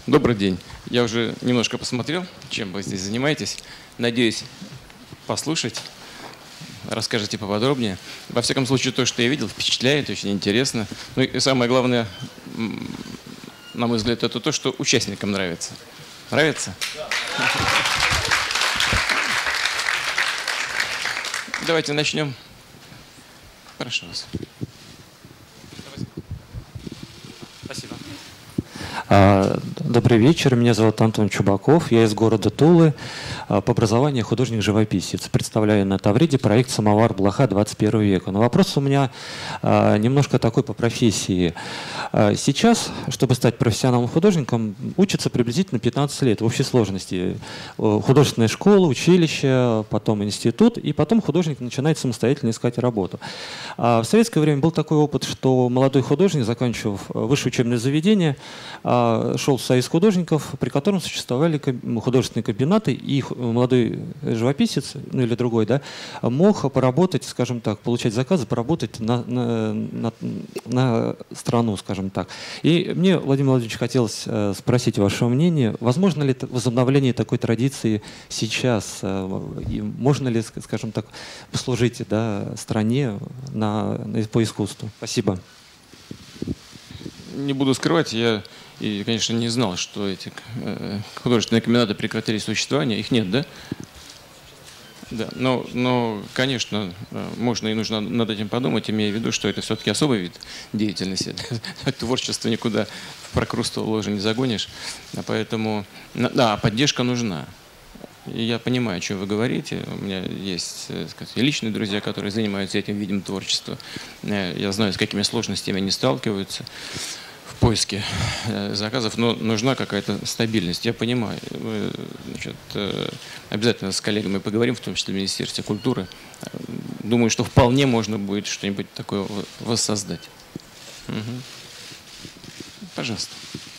Добрый день. Я уже немножко посмотрел, чем вы здесь занимаетесь. Надеюсь, послушать. Расскажите поподробнее. Во всяком случае, то, что я видел, впечатляет, очень интересно. Ну и самое главное, на мой взгляд, это то, что участникам нравится. Нравится? Да. Давайте начнем. Прошу вас. Спасибо. Добрый вечер, меня зовут Антон Чубаков, я из города Тулы, по образованию художник-живописец. Представляю на Тавриде проект «Самовар Блоха 21 века». Но вопрос у меня немножко такой по профессии. Сейчас, чтобы стать профессиональным художником, учатся приблизительно 15 лет в общей сложности. Художественная школа, училище, потом институт, и потом художник начинает самостоятельно искать работу. В советское время был такой опыт, что молодой художник, заканчивав высшее учебное заведение, шел в союз художников, при котором существовали художественные комбинаты, и молодой живописец, ну или другой, да, мог поработать, скажем так, получать заказы, поработать на страну, скажем так. И мне, Владимир Владимирович, хотелось спросить вашего мнения, возможно ли возобновление такой традиции сейчас, и можно ли, скажем так, послужить, да, стране по искусству? Спасибо. Не буду скрывать, я, конечно, не знал, что эти художественные комбинаты прекратили существование. Их нет, да? Да, но, конечно, можно и нужно над этим подумать, имея в виду, что это все-таки особый вид деятельности. Творчество никуда в прокрустово ложе не загонишь. Поэтому, да, поддержка нужна. И я понимаю, о чем вы говорите. У меня есть, сказать, личные друзья, которые занимаются этим видом творчества. Я знаю, с какими сложностями они сталкиваются в поиске заказов, но нужна какая-то стабильность. Я понимаю. Значит, обязательно с коллегами поговорим, в том числе в Министерстве культуры. Думаю, что вполне можно будет что-нибудь такое воссоздать. Угу. Пожалуйста.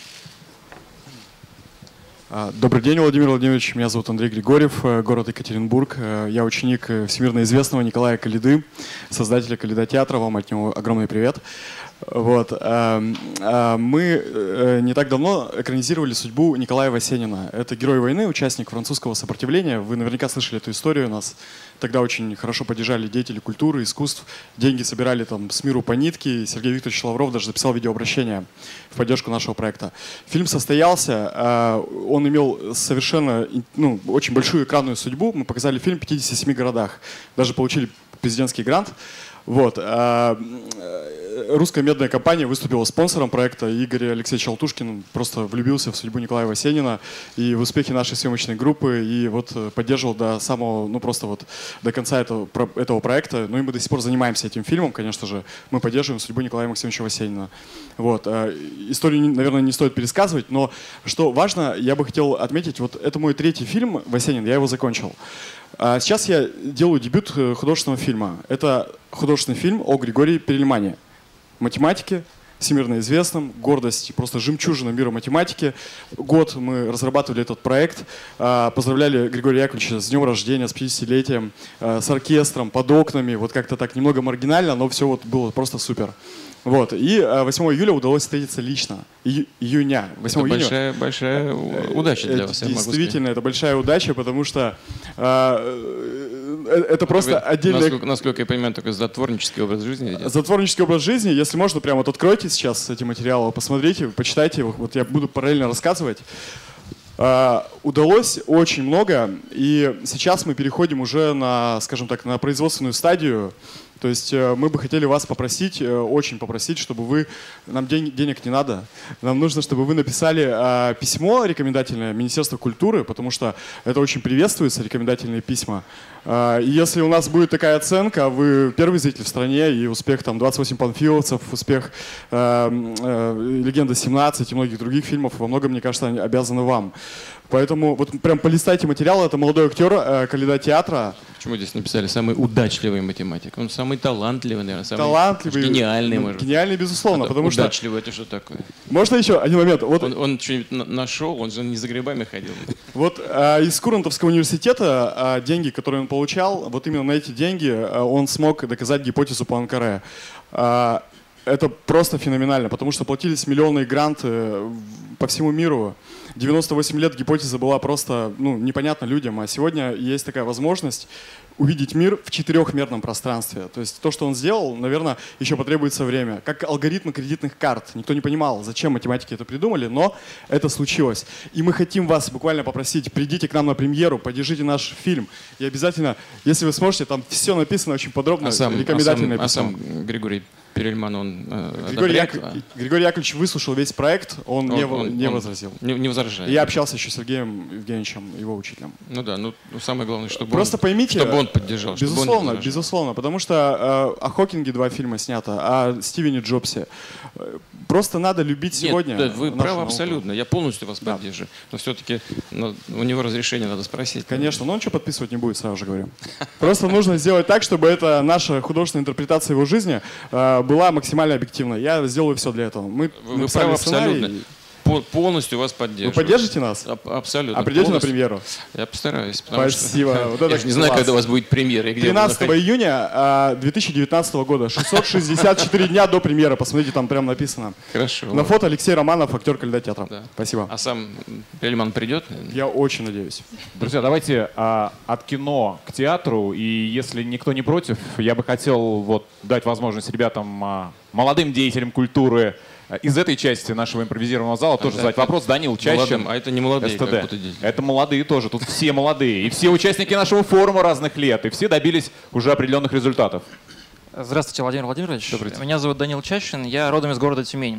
Добрый день, Владимир Владимирович. Меня зовут Андрей Григорьев, город Екатеринбург. Я ученик всемирно известного Николая Калиды, создателя Калида театра. Вам от него огромный привет. Вот. Мы не так давно экранизировали судьбу Николая Васенина. Это герой войны, участник французского сопротивления. Вы наверняка слышали эту историю. Нас тогда очень хорошо поддержали деятели культуры, искусств. Деньги собирали там с миру по нитке. Сергей Викторович Лавров даже записал видеообращение в поддержку нашего проекта. Фильм состоялся. Он имел совершенно очень большую экранную судьбу. Мы показали фильм в 57 городах. Даже получили президентский грант. Вот. Русская медная компания выступила спонсором проекта. Игорь Алексеевич Алтушкин просто влюбился в судьбу Николая Васенина и в успехи нашей съемочной группы, и вот поддерживал до самого, до конца этого проекта. Ну и мы до сих пор занимаемся этим фильмом, конечно же. Мы поддерживаем судьбу Николая Максимовича Васенина. Вот. Историю, наверное, не стоит пересказывать, но что важно, я бы хотел отметить, вот это мой третий фильм «Васенин», я его закончил. Сейчас я делаю дебют художественного фильма. Это художественный фильм о Григории Перельмане, математике, всемирно известном, гордость, просто жемчужина мира математики. Год мы разрабатывали этот проект, поздравляли Григория Яковлевича с днем рождения, с 50-летием, с оркестром, под окнами, вот как-то так немного маргинально, но все вот было просто супер. Вот. И 8 июля удалось встретиться лично. Июня. 8 это июня. большая удача для вас. Действительно, это большая удача, потому что это просто отдельная... Насколько я понимаю, такой затворнический образ жизни ведете? Затворнический образ жизни. Если можно, прямо вот откройте сейчас эти материалы, посмотрите, почитайте. Вот я буду параллельно рассказывать. Удалось очень много, и сейчас мы переходим уже на, скажем так, на производственную стадию. То есть мы бы хотели вас попросить, очень попросить, чтобы вы, нам денег не надо, нам нужно, чтобы вы написали письмо рекомендательное Министерству культуры, потому что это очень приветствуется, рекомендательные письма. И если у нас будет такая оценка, вы первый зритель в стране, и успех там 28 панфиловцев, успех «Легенда 17» и многих других фильмов, во многом, мне кажется, они обязаны вам. Поэтому вот прям полистайте материал, это молодой актер Калида театра. Почему здесь написали самый удачливый математик? Он самый талантливый, наверное, самый талантливый, гениальный, может быть. Гениальный, безусловно, потому что... Удачливый, это что такое? Можно еще один момент? Вот... Он что-нибудь нашел, он же не за грибами ходил. Вот из Курантовского университета деньги, которые он получал, вот именно на эти деньги он смог доказать гипотезу Пуанкаре. Это просто феноменально, потому что платились миллионные гранты по всему миру. 98 лет гипотеза была просто непонятна людям, а сегодня есть такая возможность увидеть мир в четырехмерном пространстве. То есть то, что он сделал, наверное, еще потребуется время. Как алгоритмы кредитных карт. Никто не понимал, зачем математики это придумали, но это случилось. И мы хотим вас буквально попросить, придите к нам на премьеру, поддержите наш фильм. И обязательно, если вы сможете, там все написано очень подробно, рекомендательное письмо. сам Григорий Перельман, он Григорий Яковлевич выслушал весь проект, он не возразил. Не возражает. Я общался еще с Сергеем Евгеньевичем, его учителем. Ну да, самое главное, чтобы просто поймите, чтобы он поддержал. Безусловно, потому что о Хокинге 2 фильма снято, о Стивене Джобсе. Просто надо любить сегодня. Нет, вы правы абсолютно, я полностью вас поддерживаю. Но все-таки у него разрешение надо спросить. Конечно, но он что подписывать не будет, сразу же говорю. Просто нужно сделать так, чтобы это наша художественная интерпретация его жизни была максимально объективна. Я сделаю все для этого. Мы правы абсолютно. Полностью вас поддерживаю. Вы поддержите нас? Абсолютно. А придете на премьеру? Я постараюсь. Спасибо. Я же не знаю, когда у вас будет премьера. 13 июня 2019 года. 664 дня до премьеры. Посмотрите, там прям написано. Хорошо. На фото Алексей Романов, актер Каледа театра. Да. Спасибо. А сам Перельман придет? Я очень надеюсь. Друзья, давайте от кино к театру. И если никто не против, я бы хотел дать возможность ребятам, молодым деятелям культуры, из этой части нашего импровизированного зала тоже задать вопрос. Данил Чащин. А это не молодые, СТД. как будто дети. Это молодые тоже. Тут все молодые. И все участники нашего форума разных лет. И все добились уже определенных результатов. Здравствуйте, Владимир Владимирович. Меня зовут Данил Чащин, я родом из города Тюмень.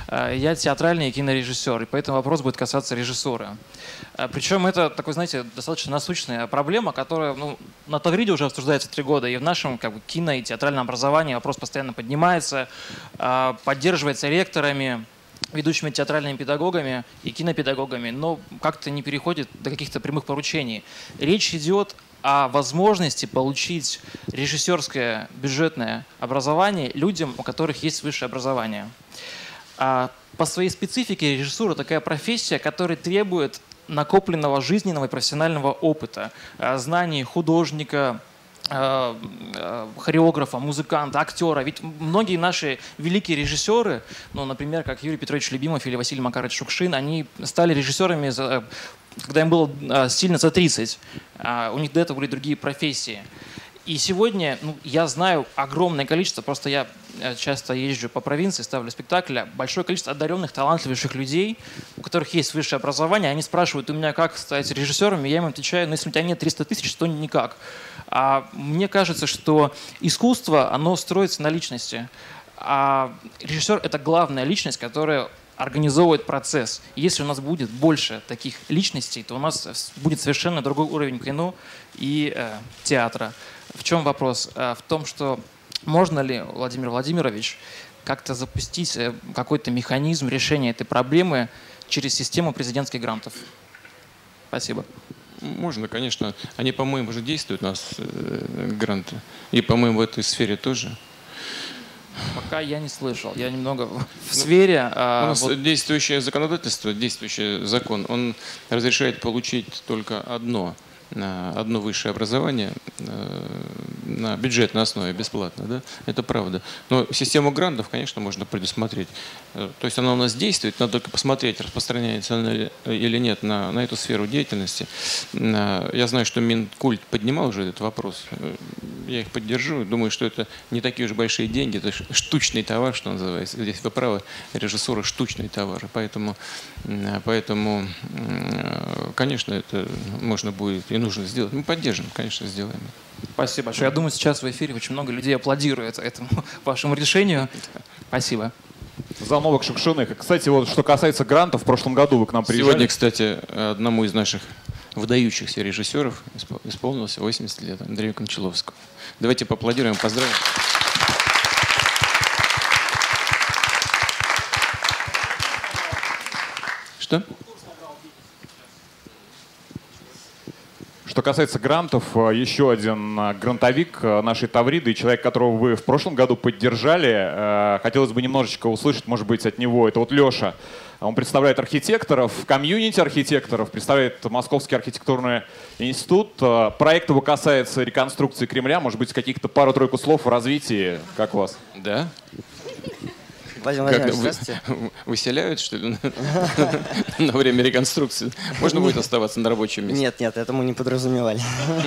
Я театральный кинорежиссер, и поэтому вопрос будет касаться режиссуры. Причем это такой, знаете, достаточно насущная проблема, которая на Тавриде уже обсуждается 3 года, и в нашем кино и театральном образовании вопрос постоянно поднимается, поддерживается ректорами, ведущими театральными педагогами и кинопедагогами, но как-то не переходит до каких-то прямых поручений. Речь идет о возможности получить режиссерское бюджетное образование людям, у которых есть высшее образование. По своей специфике режиссура такая профессия, которая требует накопленного жизненного и профессионального опыта, знаний художника, хореографа, музыканта, актера. Ведь многие наши великие режиссеры, например, как Юрий Петрович Любимов или Василий Макарович Шукшин, они стали режиссерами, когда им было сильно за 30. У них до этого были другие профессии. И сегодня я знаю огромное количество, просто я часто езжу по провинции, ставлю спектакли, большое количество одаренных, талантливейших людей, у которых есть высшее образование, они спрашивают у меня, как стать режиссером, и я им отвечаю, если у тебя нет 300 тысяч, то никак. А мне кажется, что искусство, оно строится на личности. А режиссер — это главная личность, которая организовывает процесс. И если у нас будет больше таких личностей, то у нас будет совершенно другой уровень кино и театра. В чем вопрос? В том, что можно ли, Владимир Владимирович, как-то запустить какой-то механизм решения этой проблемы через систему президентских грантов? Спасибо. Можно, конечно. Они, по-моему, уже действуют у нас, гранты. И, по-моему, в этой сфере тоже. Пока я не слышал. Я немного в сфере... У нас действующее законодательство, действующий закон, он разрешает получить только одно высшее образование на бюджетной основе, бесплатно, да? Это правда. Но систему грантов, конечно, можно предусмотреть. То есть она у нас действует, надо только посмотреть, распространяется она или нет на эту сферу деятельности. Я знаю, что Минкульт поднимал уже этот вопрос. Я их поддержу. Думаю, что это не такие уж большие деньги, это штучный товар, что называется. Здесь вы правы, режиссура — штучный товар. Поэтому, конечно, это можно будет и нужно сделать. Мы поддержим, конечно, сделаем. Спасибо большое. Я думаю, сейчас в эфире очень много людей аплодирует этому вашему решению. Спасибо. За новых Шукшиных. Кстати, что касается грантов, в прошлом году вы к нам приезжали. Сегодня, кстати, одному из наших выдающихся режиссеров исполнилось 80 лет, Андрею Кончаловскому. Давайте поаплодируем, поздравим. Что? Что касается грантов, еще один грантовик нашей Тавриды, человек, которого вы в прошлом году поддержали, хотелось бы немножечко услышать, может быть, от него. Это Леша. Он представляет архитекторов, комьюнити архитекторов, представляет Московский архитектурный институт. Проект его касается реконструкции Кремля. Может быть, каких-то пару-тройку слов о развитии. Как у вас? Да. Владимир Владимирович, здравствуйте. Выселяют, что ли, на время реконструкции? Можно будет оставаться на рабочем месте? Нет, это мы не подразумевали.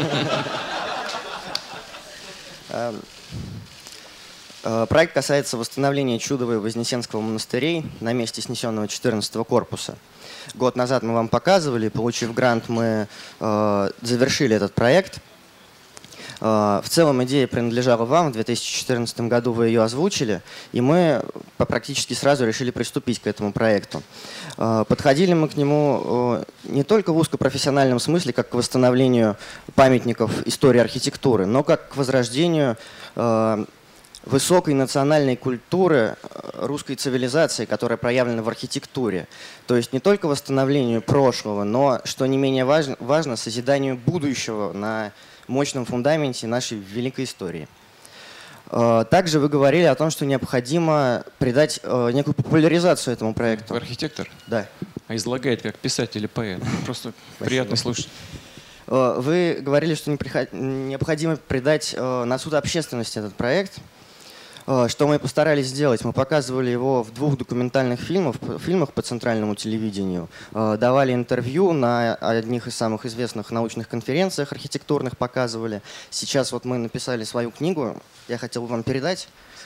Проект касается восстановления Чудового и Вознесенского монастырей на месте снесенного 14-го корпуса. Год назад мы вам показывали, получив грант, мы завершили этот проект. В целом идея принадлежала вам, в 2014 году вы ее озвучили, и мы практически сразу решили приступить к этому проекту. Подходили мы к нему не только в узкопрофессиональном смысле, как к восстановлению памятников истории архитектуры, но как к возрождению высокой национальной культуры русской цивилизации, которая проявлена в архитектуре. То есть не только восстановлению прошлого, но, что не менее важно, созиданию будущего на мощном фундаменте нашей великой истории. Также вы говорили о том, что необходимо придать некую популяризацию этому проекту. Вы архитектор? Да. А излагает как писатель и поэт. Просто приятно слушать. Вы говорили, что необходимо придать на суд общественности этот проект. Что мы постарались сделать? Мы показывали его в 2 документальных фильмах по центральному телевидению, давали интервью на одних из самых известных научных конференциях архитектурных, показывали. Сейчас вот мы написали свою книгу, я хотел бы вам передать.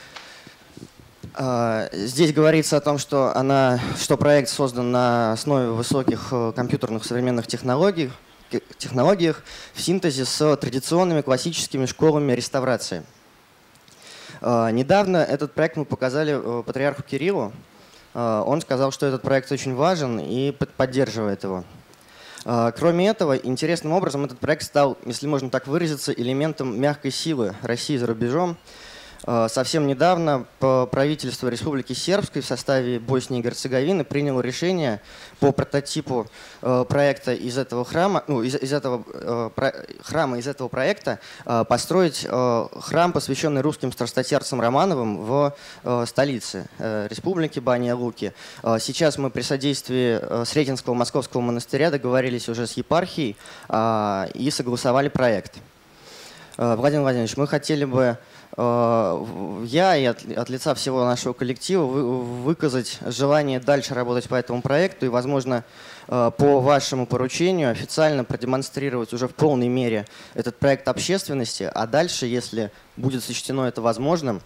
Здесь говорится о том, что проект создан на основе высоких компьютерных современных технологиях в синтезе с традиционными классическими школами реставрации. Недавно этот проект мы показали патриарху Кириллу. Он сказал, что этот проект очень важен и поддерживает его. Кроме этого, интересным образом этот проект стал, если можно так выразиться, элементом мягкой силы России за рубежом. Совсем недавно правительство Республики Сербской в составе Боснии и Герцеговины приняло решение по прототипу проекта из этого храма, из этого проекта построить храм, посвященный русским страстотерцам Романовым в столице республики Баня-Луки. Сейчас мы при содействии Сретенского Московского монастыря договорились уже с епархией и согласовали проект. Владимир Владимирович, мы хотели бы я и от лица всего нашего коллектива выказать желание дальше работать по этому проекту и, возможно, по вашему поручению официально продемонстрировать уже в полной мере этот проект общественности, а дальше, если будет сочтено это возможным,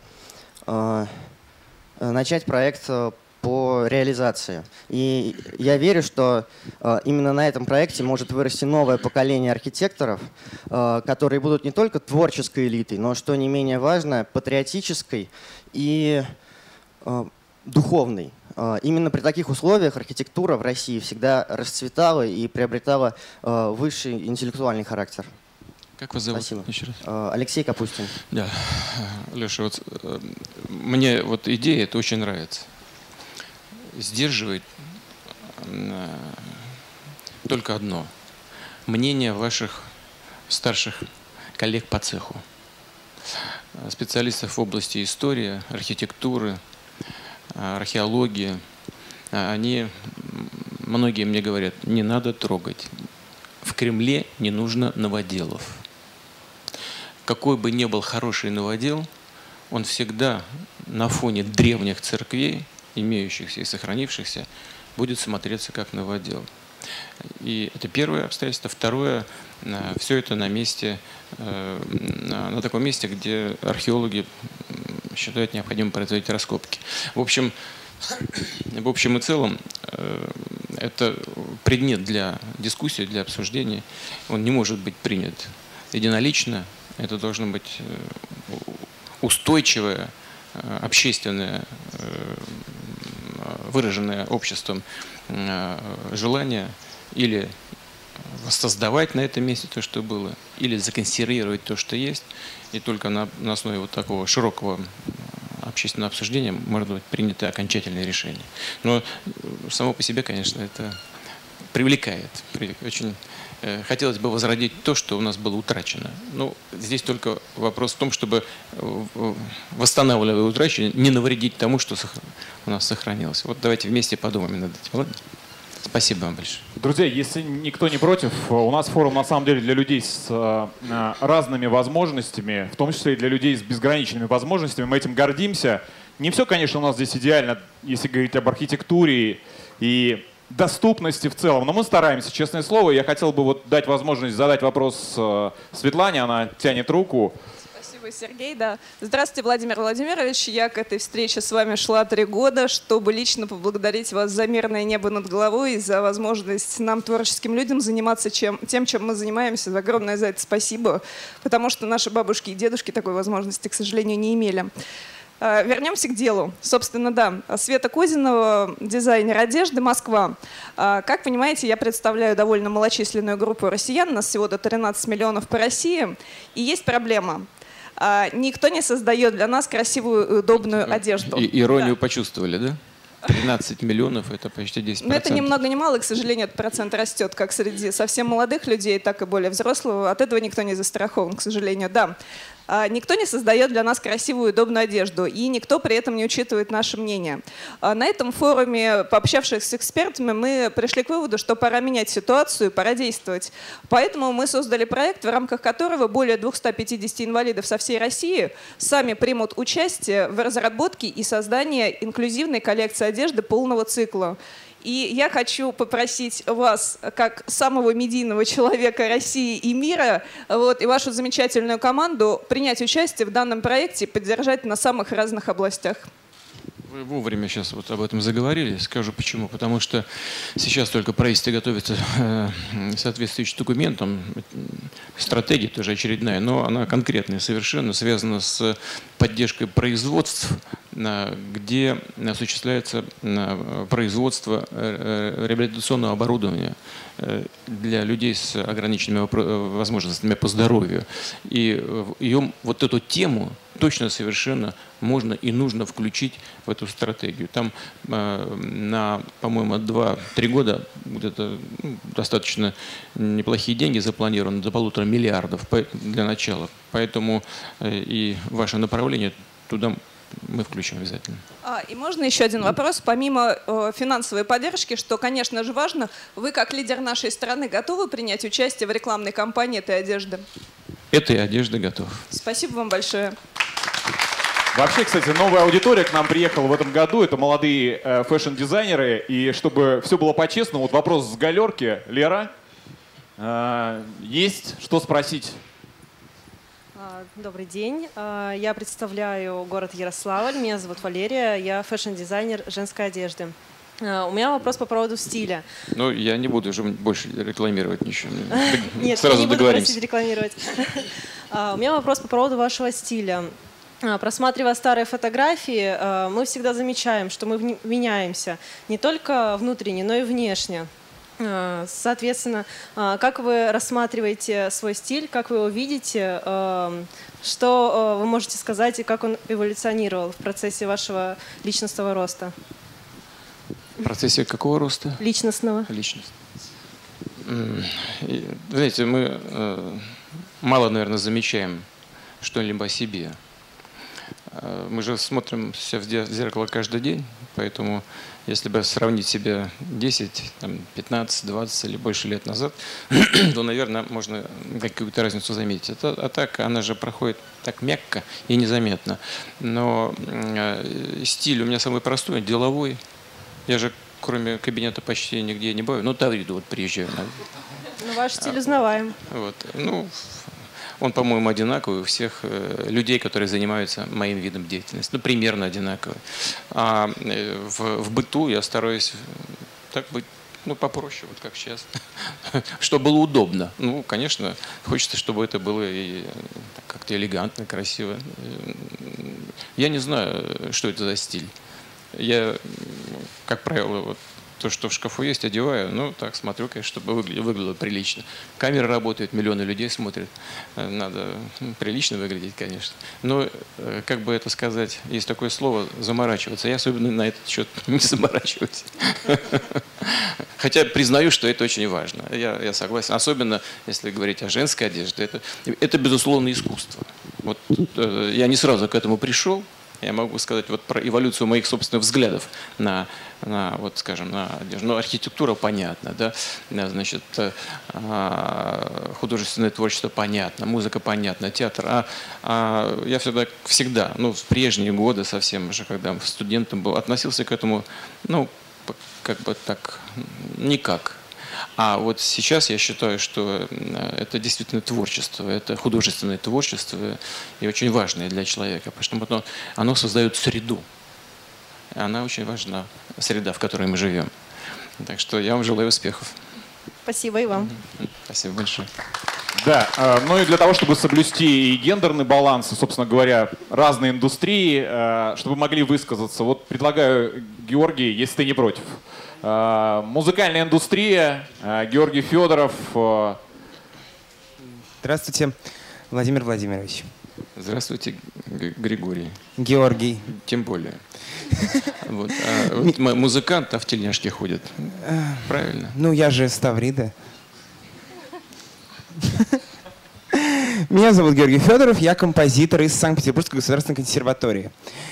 начать проект по реализации. И я верю, что именно на этом проекте может вырасти новое поколение архитекторов, которые будут не только творческой элитой, но, что не менее важно, патриотической и духовной. Именно при таких условиях архитектура в России всегда расцветала и приобретала высший интеллектуальный характер. Как вас зовут? Спасибо. Еще раз. Алексей Капустин. Да. Леша, вот мне вот идея эта очень нравится. Сдерживает только одно – мнение ваших старших коллег по цеху, специалистов в области истории, архитектуры, археологии. Многие мне говорят, не надо трогать. В Кремле не нужно новоделов. Какой бы ни был хороший новодел, он всегда на фоне древних церквей, имеющихся и сохранившихся, будет смотреться как новодел. И это первое обстоятельство. Второе, все это на месте, на таком месте, где археологи считают необходимым производить раскопки. В общем и целом, это предмет для дискуссии, для обсуждения. Он не может быть принят единолично. Это должно быть устойчивое, общественное, выраженное обществом желание или воссоздавать на этом месте то, что было, или законсервировать то, что есть. И только на основе вот такого широкого общественного обсуждения может быть принято окончательное решение. Но само по себе, конечно, это привлекает. Очень хотелось бы возродить то, что у нас было утрачено. Ну, здесь только вопрос в том, чтобы, восстанавливая утраченное, не навредить тому, что у нас сохранилось. Вот давайте вместе подумаем над этим. Ладно? Спасибо вам большое. Друзья, если никто не против, у нас форум на самом деле для людей с разными возможностями, в том числе и для людей с безграничными возможностями. Мы этим гордимся. Не все, конечно, у нас здесь идеально, если говорить об архитектуре и доступности в целом, но мы стараемся, честное слово. Я хотел бы вот дать возможность задать вопрос Светлане, она тянет руку. Спасибо, Сергей. Да. Здравствуйте, Владимир Владимирович. Я к этой встрече с вами шла 3 года, чтобы лично поблагодарить вас за мирное небо над головой и за возможность нам, творческим людям, заниматься тем, чем мы занимаемся. Огромное за это спасибо, потому что наши бабушки и дедушки такой возможности, к сожалению, не имели. Вернемся к делу. Собственно, да, Света Кузинова, дизайнер одежды, Москва. Как понимаете, я представляю довольно малочисленную группу россиян, нас всего до 13 миллионов по России, и есть проблема. Никто не создает для нас красивую и удобную одежду. Иронию почувствовали, да? 13 миллионов – это почти 10%. Но это ни много ни мало, к сожалению, этот процент растет как среди совсем молодых людей, так и более взрослых. От этого никто не застрахован, к сожалению, да. Никто не создает для нас красивую и удобную одежду, и никто при этом не учитывает наше мнение. На этом форуме, пообщавшись с экспертами, мы пришли к выводу, что пора менять ситуацию, пора действовать. Поэтому мы создали проект, в рамках которого более 250 инвалидов со всей России сами примут участие в разработке и создании инклюзивной коллекции одежды полного цикла. И я хочу попросить вас, как самого медийного человека России и мира, и вашу замечательную команду принять участие в данном проекте и поддержать на самых разных областях. Вы вовремя сейчас вот об этом заговорили. Скажу почему. Потому что сейчас только правительство готовится соответствующим документам. Стратегия тоже очередная, но она конкретная совершенно, связана с поддержкой производств, где осуществляется производство реабилитационного оборудования для людей с ограниченными возможностями по здоровью. И ее, вот эту тему точно совершенно можно и нужно включить в эту стратегию. Там на, по-моему, 2-3 года где-то достаточно неплохие деньги запланированы, до 1,5 миллиарда для начала. Поэтому и ваше направление туда мы включим обязательно. И можно еще один вопрос? Помимо финансовой поддержки, что, конечно же, важно, вы, как лидер нашей страны, готовы принять участие в рекламной кампании этой одежды? Этой одежды готов. Спасибо вам большое. Вообще, кстати, новая аудитория к нам приехала в этом году. Это молодые фэшн-дизайнеры. И чтобы все было по-честному, вот вопрос с галерки. Лера, есть что спросить? Добрый день. Я представляю город Ярославль. Меня зовут Валерия. Я фэшн-дизайнер женской одежды. У меня вопрос по поводу стиля. Ну, я не буду уже больше рекламировать ничего. Нет, сразу я не буду договоримся. просить рекламировать. У меня вопрос по поводу вашего стиля. Просматривая старые фотографии, мы всегда замечаем, что мы меняемся не только внутренне, но и внешне. Соответственно, как вы рассматриваете свой стиль, как вы его видите, что вы можете сказать и как он эволюционировал в процессе вашего личностного роста? В процессе какого роста? Личностного. Личностного. Знаете, мы мало, наверное, замечаем что-либо о себе. Мы же смотрим себя в зеркало каждый день, поэтому если бы сравнить себя 10, 15, 20 или больше лет назад, то, наверное, можно какую-то разницу заметить. А так, она же проходит так мягко и незаметно. Но стиль у меня самый простой, деловой. Я же кроме кабинета почти нигде не бываю. Ну, Тавриду вот приезжаю. Ну, ваш стиль узнаваем. Вот. Ну, он, по-моему, одинаковый у всех людей, которые занимаются моим видом деятельности. Ну, примерно одинаковый. А в быту я стараюсь так быть, ну, попроще, вот как сейчас, чтобы было удобно. Ну, конечно, хочется, чтобы это было и как-то элегантно, красиво. Я не знаю, что это за стиль. Я, как правило, вот то, что в шкафу есть, одеваю, ну, так смотрю, конечно, чтобы выглядело прилично. Камера работает, миллионы людей смотрят. Надо прилично выглядеть, конечно. Но, как бы это сказать, есть такое слово «заморачиваться». Я особенно на этот счет не заморачиваюсь. Хотя признаю, что это очень важно. Я согласен. Особенно, если говорить о женской одежде. Это безусловно, искусство. Вот я не сразу к этому пришел. Я могу сказать вот про эволюцию моих собственных взглядов вот, скажем, на одежду. Ну, архитектура понятна, да, значит, художественное творчество понятно, музыка понятна, театр. Я всегда, ну, в прежние годы совсем уже, когда студентом был, относился к этому, ну, как бы так, никак. А вот сейчас я считаю, что это действительно творчество, это художественное творчество и очень важное для человека, потому что оно создает среду. И она очень важна, среда, в которой мы живем. Так что я вам желаю успехов. Спасибо и вам. Спасибо большое. Да, ну и для того, чтобы соблюсти и гендерный баланс, и, собственно говоря, разные индустрии, чтобы могли высказаться, вот предлагаю, Георгий, если ты не против. Музыкальная индустрия, Георгий Федоров. Здравствуйте, Владимир Владимирович. Здравствуйте, Григорий. Георгий. Тем более. Вот музыкант, а в тельняшке ходит. Правильно? Ну, я же с Тавриды. Меня зовут Георгий Федоров, я композитор из Санкт-Петербургской государственной консерватории.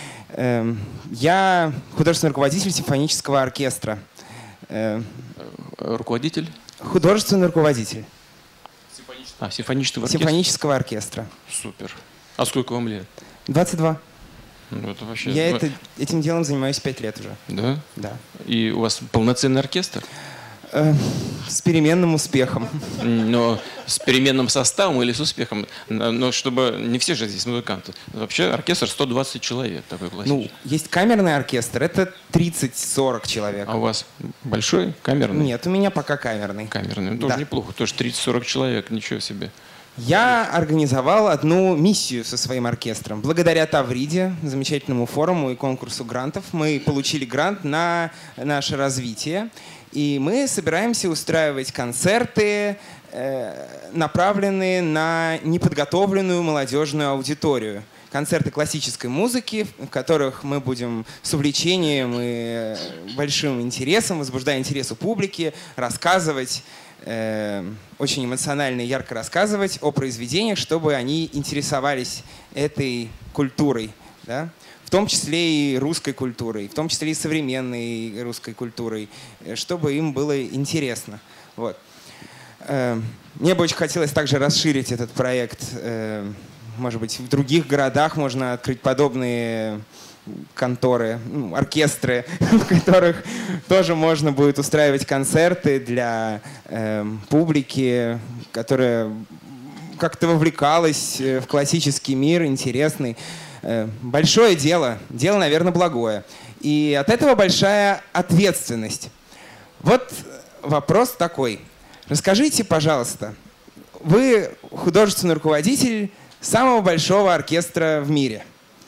Я художественный руководитель симфонического оркестра. Руководитель? Художественный руководитель. Симфонического оркестра? Симфонического оркестра. Супер. А сколько вам лет? 22. Ну, это вообще... Я этим делом занимаюсь 5 лет уже. Да? Да. И у вас полноценный оркестр? С переменным успехом. Но с переменным составом или с успехом? Но чтобы... Не все же здесь музыканты. Вообще оркестр 120 человек такой классический. Ну, есть камерный оркестр, это 30-40 человек. А у вас большой камерный? Нет, у меня пока камерный. Камерный. Ну, тоже неплохо. Тоже 30-40 человек. Ничего себе. Я организовал одну миссию со своим оркестром. Благодаря Тавриде, замечательному форуму и конкурсу грантов, мы получили грант на наше развитие. И мы собираемся устраивать концерты, направленные на неподготовленную молодежную аудиторию. Концерты классической музыки, в которых мы будем с увлечением и большим интересом, возбуждая интерес у публики, рассказывать, очень эмоционально и ярко рассказывать о произведениях, чтобы они интересовались этой культурой, да? В том числе и русской культурой, в том числе и современной русской культурой, чтобы им было интересно. Вот. Мне бы очень хотелось также расширить этот проект. Может быть, в других городах можно открыть подобные конторы, оркестры, в которых тоже можно будет устраивать концерты для публики, которая как-то вовлекалась в классический мир, интересный. Большое дело, наверное, благое. И от этого большая ответственность. Вот вопрос такой. Расскажите, пожалуйста, вы художественный руководитель самого большого оркестра в мире.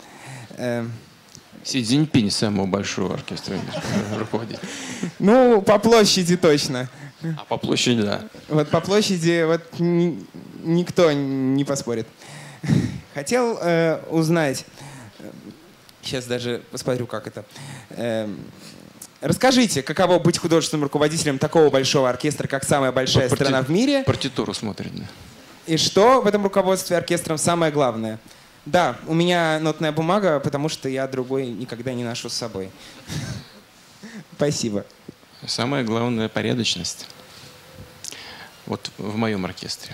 Си Цзиньпинь самого большого оркестра руководитель. Ну, по площади точно. А по площади, да. Вот по площади вот никто не поспорит. Хотел узнать, сейчас даже посмотрю, как это. Расскажите, каково быть художественным руководителем такого большого оркестра, как самая большая страна в мире? Партитуру смотрит, да. И что в этом руководстве оркестром самое главное? Да, у меня нотная бумага, потому что я другой никогда не ношу с собой. Спасибо. Самое главное — порядочность. Вот в моем оркестре.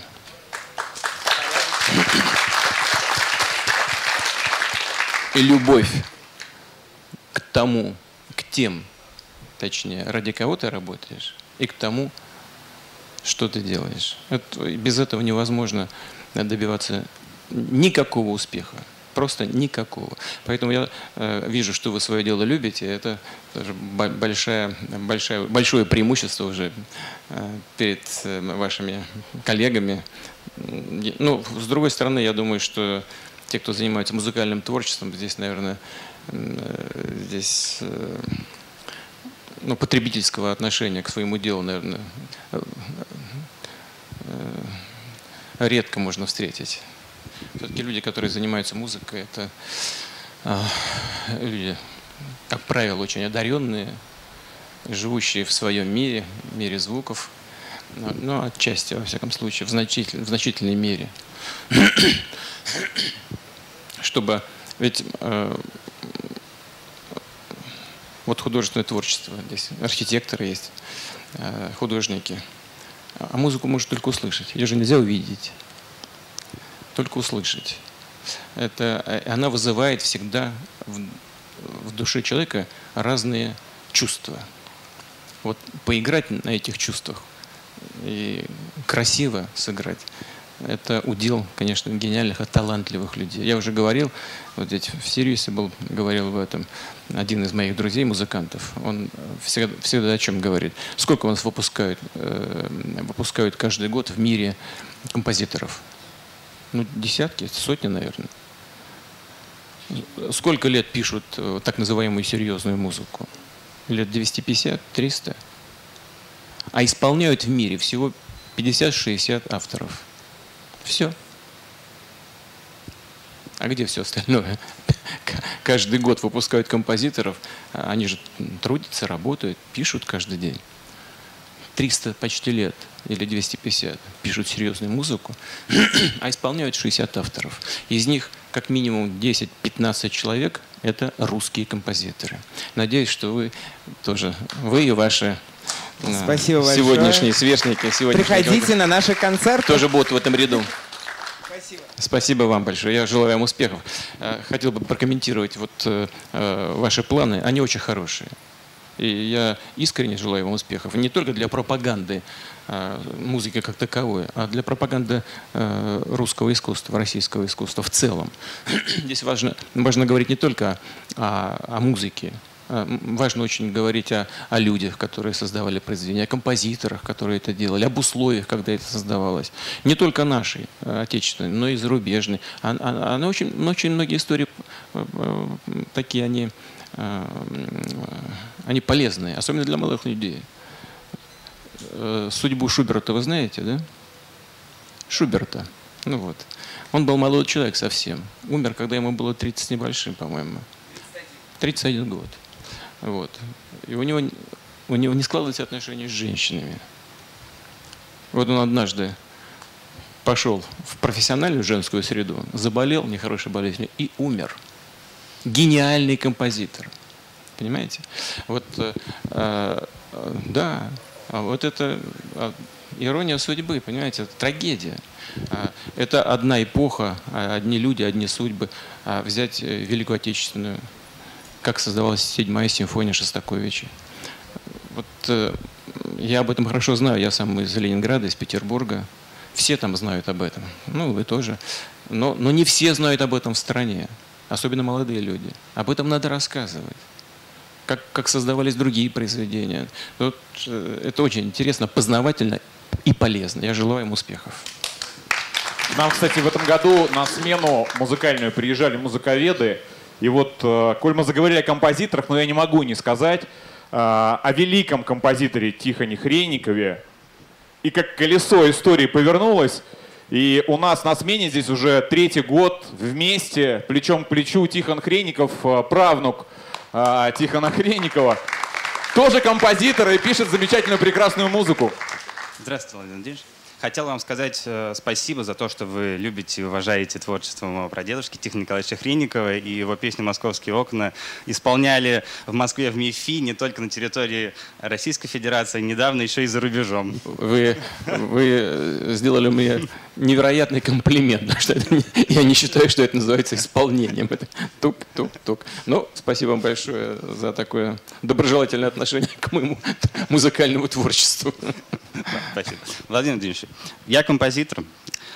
И любовь к тому, к тем, точнее, ради кого ты работаешь, и к тому, что ты делаешь. Без этого невозможно добиваться никакого успеха. Просто никакого. Поэтому я вижу, что вы свое дело любите. Это тоже большое преимущество уже перед вашими коллегами. Ну, с другой стороны, я думаю, что те, кто занимается музыкальным творчеством, здесь, наверное, потребительского отношения к своему делу, наверное, редко можно встретить. Все-таки люди, которые занимаются музыкой, это люди, как правило, очень одаренные, живущие в своем мире, мире звуков, но отчасти, во всяком случае, в значительной мере. Чтобы, ведь Вот художественное творчество. Здесь архитекторы есть, художники. А музыку можно только услышать. Ее же нельзя увидеть. Только услышать. Она вызывает всегда в душе человека разные чувства. Вот поиграть на этих чувствах и красиво сыграть — это удел, конечно, гениальных и талантливых людей. Я уже говорил, вот здесь в Сириусе говорил об этом один из моих друзей, музыкантов. Он всегда о чем говорит. Сколько у нас выпускают каждый год в мире композиторов? Ну, десятки, сотни, наверное. Сколько лет пишут так называемую серьезную музыку? Лет 250, 300. А исполняют в мире всего 50-60 авторов. Все. А где все остальное? Каждый год выпускают композиторов. Они же трудятся, работают, пишут каждый день. 300 почти лет или 250 пишут серьезную музыку, а исполняют 60 авторов. Из них как минимум 10-15 человек — это русские композиторы. Надеюсь, что вы тоже, вы и ваши сегодняшние сверстники, приходите на наши концерты. Тоже будут в этом ряду. Спасибо. Спасибо вам большое. Я желаю вам успехов. Хотел бы прокомментировать ваши планы. Они очень хорошие. И я искренне желаю вам успехов. Не только для пропаганды музыки как таковой, а для пропаганды русского искусства, российского искусства в целом. Здесь важно говорить не только о музыке. Важно очень говорить о людях, которые создавали произведения, о композиторах, которые это делали, об условиях, когда это создавалось. Не только нашей, отечественной, но и зарубежной. Очень многие истории такие, они полезные, особенно для молодых людей. Судьбу Шуберта вы знаете, да? Шуберта. Ну вот. Он был молодой человек совсем. Умер, когда ему было 30 с небольшим, по-моему. 31 год. Вот. И у него не складывались отношения с женщинами. Вот он однажды пошел в профессиональную женскую среду, заболел нехорошей болезнью и умер. Гениальный композитор. Понимаете? Вот, да, вот это ирония судьбы, понимаете, это трагедия. Это одна эпоха, одни люди, одни судьбы. А взять Великую Отечественную, как создавалась 7-я симфония Шостаковича. Вот я об этом хорошо знаю, я сам из Ленинграда, из Петербурга. Все там знают об этом. Ну, вы тоже. Но не все знают об этом в стране. Особенно молодые люди. Об этом надо рассказывать. Как создавались другие произведения. Вот, это очень интересно, познавательно и полезно. Я желаю им успехов. Нам, кстати, в этом году на смену музыкальную приезжали музыковеды. И вот, коль мы заговорили о композиторах, но я не могу не сказать о великом композиторе Тихоне Хренникове. И как колесо истории повернулось, и у нас на смене здесь уже 3-й год вместе, плечом к плечу, Тихон Хренников, правнук Тихона Хренникова, тоже композитор и пишет замечательную, прекрасную музыку. Здравствуйте, Владимир Владимирович. Хотел вам сказать спасибо за то, что вы любите и уважаете творчество моего прадедушки Тихона Николаевича Хренникова. И его песню «Московские окна» исполняли в Москве в МИФИ не только на территории Российской Федерации, недавно еще и за рубежом. Вы сделали мне невероятный комплимент. Я не считаю, что это называется исполнением. Это тук-тук-тук. Ну, спасибо вам большое за такое доброжелательное отношение к моему музыкальному творчеству. Спасибо. Владимир Владимирович, я композитор,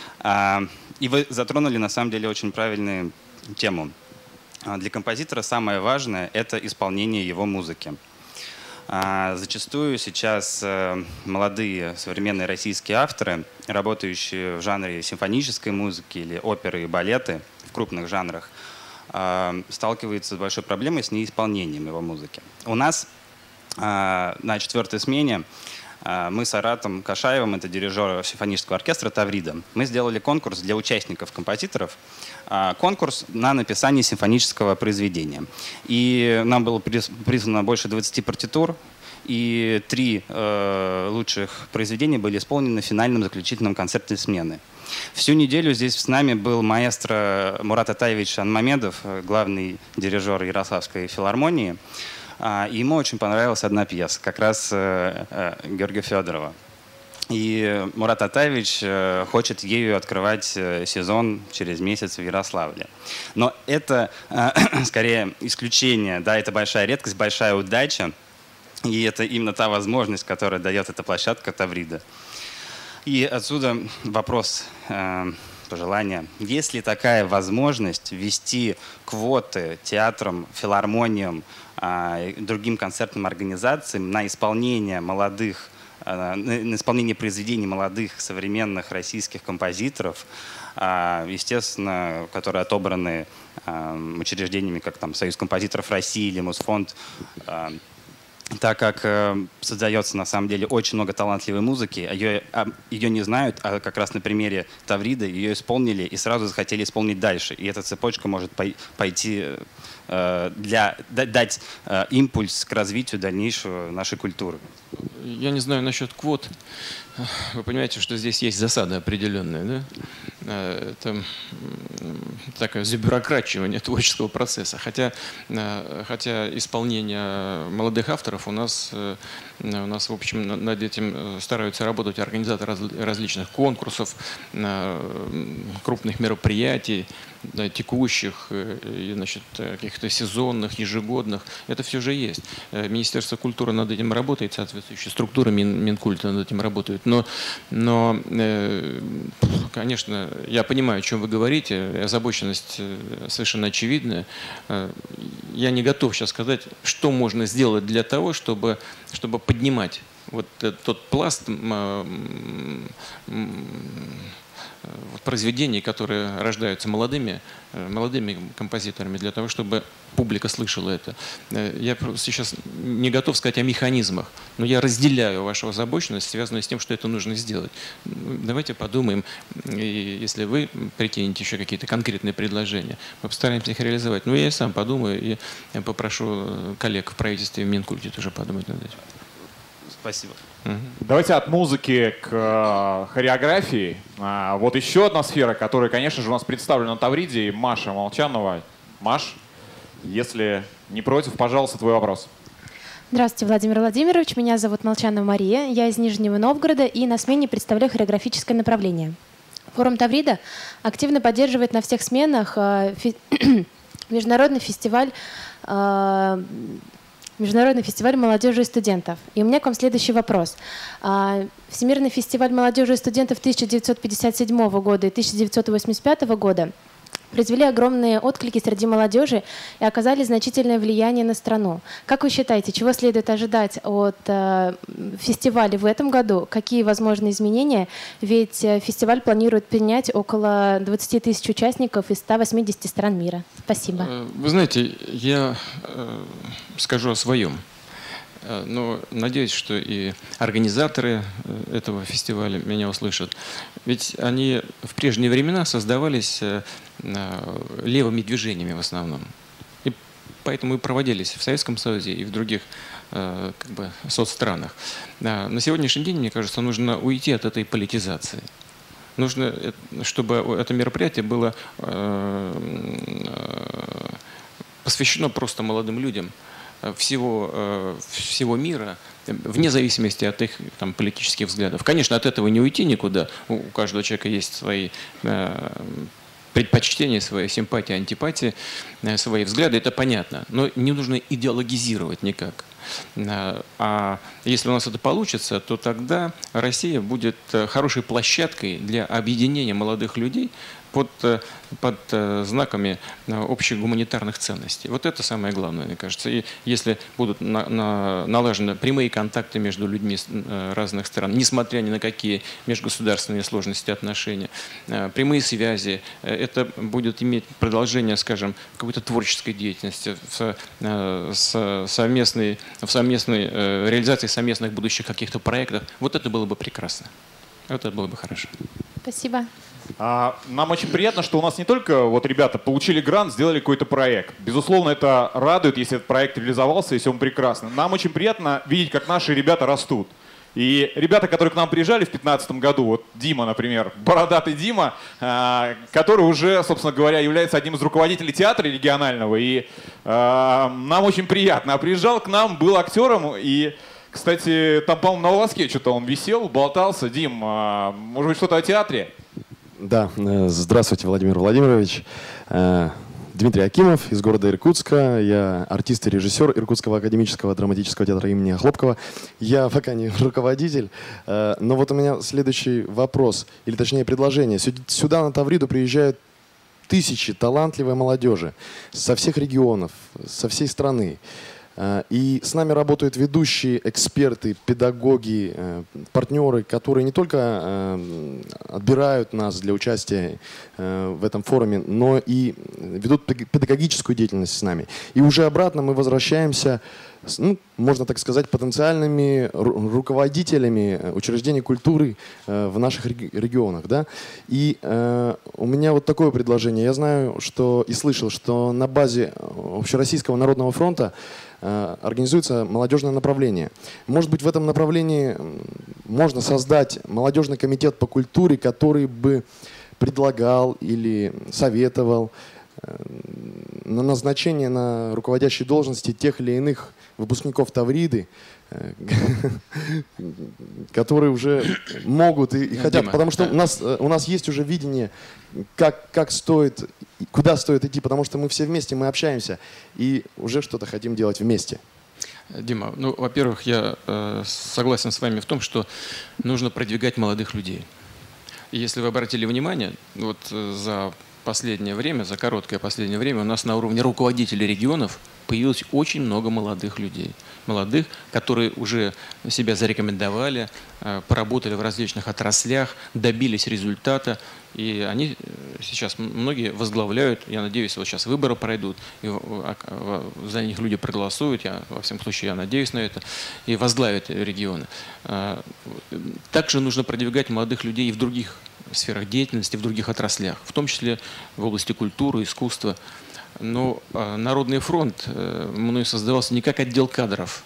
и вы затронули на самом деле очень правильную тему. Для композитора самое важное — это исполнение его музыки. Зачастую сейчас молодые современные российские авторы, работающие в жанре симфонической музыки или оперы и балеты в крупных жанрах, сталкиваются с большой проблемой с неисполнением его музыки. У нас на 4-й смене мы с Аратом Кашаевым, это дирижер симфонического оркестра «Таврида», мы сделали конкурс для участников-композиторов, конкурс на написание симфонического произведения. И нам было призвано больше 20 партитур, и 3 лучших произведения были исполнены в финальном заключительном концерте смены. Всю неделю здесь с нами был маэстро Мурат Атаевич Анмамедов, главный дирижер Ярославской филармонии. И ему очень понравилась одна пьеса, как раз Георгия Федорова. И Мурат Атаевич хочет ею открывать сезон через месяц в Ярославле. Но это скорее исключение, да, это большая редкость, большая удача. И это именно та возможность, которая дает эта площадка Таврида. И отсюда вопрос, пожелание. Есть ли такая возможность ввести квоты театрам, филармониям, другим концертным организациям на исполнение молодых, на исполнение произведений молодых современных российских композиторов, естественно, которые отобраны учреждениями, как там Союз композиторов России или Мосфонд, так как создается на самом деле очень много талантливой музыки, ее не знают, а как раз на примере Таврида ее исполнили и сразу захотели исполнить дальше. И эта цепочка может пойти дать импульс к развитию дальнейшего нашей культуры. Я не знаю насчет квот. Вы понимаете, что здесь есть засада определенная, да? Это такое забюрократчивание творческого процесса. Хотя исполнение молодых авторов у нас, в общем, над этим стараются работать организаторы различных конкурсов, крупных мероприятий, текущих, значит, каких-то сезонных, ежегодных. Это все же есть. Министерство культуры над этим работает, соответствующие структуры Минкульта над этим работают. Но конечно, я понимаю, о чем вы говорите, озабоченность совершенно очевидная. Я не готов сейчас сказать, что можно сделать для того, чтобы поднимать вот тот пласт произведений, которые рождаются молодыми композиторами, для того, чтобы публика слышала это. Я сейчас не готов сказать о механизмах, но я разделяю вашу озабоченность, связанную с тем, что это нужно сделать. Давайте подумаем, и если вы прикинете еще какие-то конкретные предложения, мы постараемся их реализовать. Но я и сам подумаю и попрошу коллег в правительстве и в Минкульте тоже подумать над этим. Спасибо. Давайте от музыки к хореографии. Вот еще одна сфера, которая, конечно же, у нас представлена на Тавриде. Маша Молчанова. Маш, если не против, пожалуйста, твой вопрос. Здравствуйте, Владимир Владимирович. Меня зовут Молчанова Мария. Я из Нижнего Новгорода и на смене представляю хореографическое направление. Форум Таврида активно поддерживает на всех сменах международный фестиваль молодежи и студентов. И у меня к вам следующий вопрос. Всемирный фестиваль молодежи и студентов 1957 года и 1985 года произвели огромные отклики среди молодежи и оказали значительное влияние на страну. Как вы считаете, чего следует ожидать от фестиваля в этом году? Какие возможны изменения? Ведь фестиваль планирует принять около 20 тысяч участников из 180 стран мира. Спасибо. Вы знаете, я скажу о своем. Но надеюсь, что и организаторы этого фестиваля меня услышат. Ведь они в прежние времена создавались левыми движениями в основном. И поэтому и проводились в Советском Союзе и в других соцстранах. На сегодняшний день, мне кажется, нужно уйти от этой политизации. Нужно, чтобы это мероприятие было посвящено просто молодым людям всего мира, вне зависимости от их политических взглядов. Конечно, от этого не уйти никуда. У каждого человека есть свои предпочтения, свои симпатии, антипатии, свои взгляды, это понятно. Но не нужно идеологизировать никак. А если у нас это получится, то тогда Россия будет хорошей площадкой для объединения молодых людей под знаками общих гуманитарных ценностей. Вот это самое главное, мне кажется. И если будут налажены прямые контакты между людьми разных стран, несмотря ни на какие межгосударственные сложности отношения, прямые связи, это будет иметь продолжение, скажем, какой-то творческой деятельности, в совместной реализации совместных будущих каких-то проектов. Вот это было бы прекрасно. Это было бы хорошо. Спасибо. Нам очень приятно, что у нас не только ребята получили грант, сделали какой-то проект. Безусловно, это радует, если этот проект реализовался, если он прекрасный. Нам очень приятно видеть, как наши ребята растут. И ребята, которые к нам приезжали в 2015 году, вот Дима, например, бородатый Дима, который уже, собственно говоря, является одним из руководителей театра регионального, и нам очень приятно. А приезжал к нам, был актером, и, кстати, там, по-моему, на волоске что-то он висел, болтался. Дим, может быть, что-то о театре? Да, здравствуйте, Владимир Владимирович. Дмитрий Акимов из города Иркутска. Я артист и режиссер Иркутского академического драматического театра имени Хлопкова. Я пока не руководитель, но вот у меня следующий вопрос, или точнее предложение. Сюда на Тавриду приезжают тысячи талантливой молодежи со всех регионов, со всей страны. И с нами работают ведущие, эксперты, педагоги, партнеры, которые не только отбирают нас для участия в этом форуме, но и ведут педагогическую деятельность с нами. И уже обратно мы возвращаемся, ну, можно так сказать, потенциальными руководителями учреждений культуры в наших регионах. Да? И у меня вот такое предложение. Я знаю, что и слышал, что на базе Общероссийского народного фронта организуется молодежное направление. Может быть, в этом направлении можно создать молодежный комитет по культуре, который бы предлагал или советовал на назначение на руководящие должности тех или иных выпускников Тавриды, которые уже могут и хотят. Дима, потому что у нас есть уже видение, как стоит, куда стоит идти, потому что мы все вместе, мы общаемся и уже что-то хотим делать вместе. Дима, ну, во-первых, я согласен с вами в том, что нужно продвигать молодых людей. И если вы обратили внимание, вот за последнее время, за короткое последнее время у нас на уровне руководителей регионов появилось очень много молодых людей. Молодых, которые уже себя зарекомендовали, поработали в различных отраслях, добились результата. И они сейчас многие возглавляют, я надеюсь, вот сейчас выборы пройдут, и за них люди проголосуют, во всяком случае, я надеюсь на это, и возглавят регионы. Также нужно продвигать молодых людей и в других сферах деятельности, в других отраслях, в том числе в области культуры, искусства. Но Народный фронт мной создавался не как отдел кадров.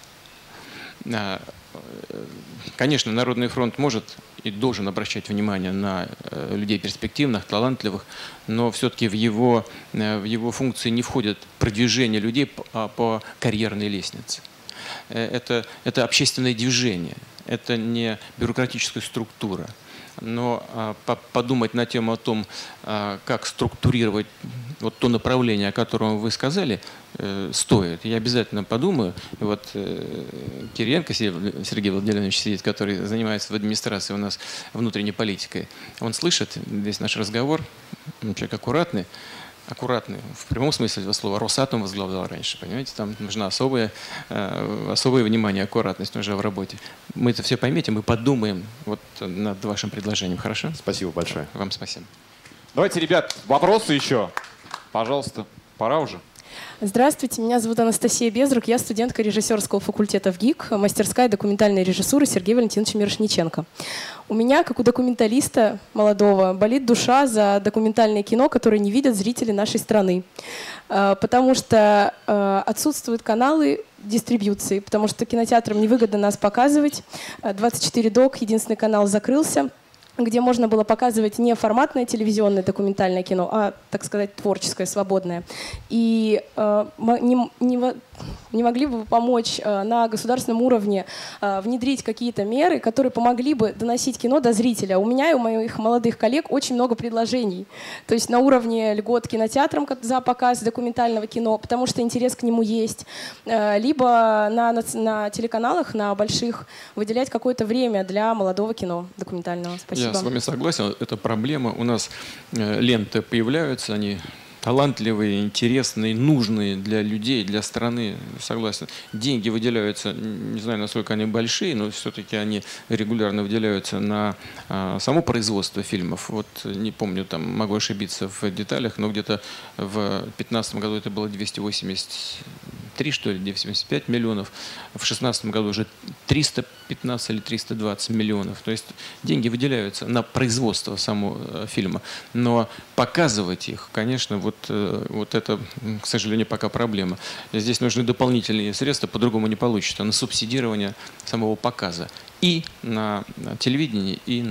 Конечно, Народный фронт может и должен обращать внимание на людей перспективных, талантливых, но все-таки в его функции не входит продвижение людей по карьерной лестнице. Это общественное движение, это не бюрократическая структура. Но подумать на тему о том, как структурировать вот то направление, о котором вы сказали, стоит. Я обязательно подумаю. И вот Кириенко Сергей Владимирович сидит, который занимается в администрации у нас внутренней политикой. Он слышит весь наш разговор, он человек аккуратный в прямом смысле этого слова. Росатом возглавлял раньше, понимаете, там нужно особое внимание, аккуратность нужна в работе. Мы это все поймете, мы подумаем вот над вашим предложением, хорошо? Спасибо большое. Вам спасибо. Давайте, ребят, вопросы еще. Пожалуйста, пора уже. Здравствуйте, меня зовут Анастасия Безрук, я студентка режиссерского факультета в ГИК, мастерская документальной режиссуры Сергея Валентиновича Мирошниченко. У меня, как у документалиста молодого, болит душа за документальное кино, которое не видят зрители нашей страны. Потому что отсутствуют каналы дистрибьюции, потому что кинотеатрам невыгодно нас показывать. 24 ДОК, единственный канал, закрылся, где можно было показывать не форматное телевизионное документальное кино, а, так сказать, творческое, свободное. И не могли бы вы помочь на государственном уровне внедрить какие-то меры, которые помогли бы доносить кино до зрителя? У меня и у моих молодых коллег очень много предложений. То есть на уровне льгот кинотеатрам за показ документального кино, потому что интерес к нему есть. Либо на телеканалах, на больших, выделять какое-то время для молодого кино документального. Спасибо. Я с вами согласен, это проблема. У нас ленты появляются, они талантливые, интересные, нужные для людей, для страны, согласен. Деньги выделяются, не знаю, насколько они большие, но все-таки они регулярно выделяются на само производство фильмов. Вот не помню, там могу ошибиться в деталях, но где-то в 2015 году это было 283, что ли, 275 миллионов. В 2016 году уже 315 или 320 миллионов. То есть деньги выделяются на производство самого фильма. Но показывать их, конечно, вот это, к сожалению, пока проблема. Здесь нужны дополнительные средства, по-другому не получится, на субсидирование самого показа. и на телевидении, и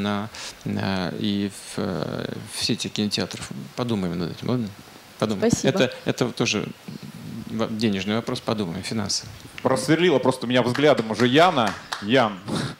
в сети кинотеатров. Подумаем над этим, ладно? Подумаем. Спасибо. Это тоже денежный вопрос, подумаем, финансы. Просверлила просто меня взглядом уже Яна. Ян.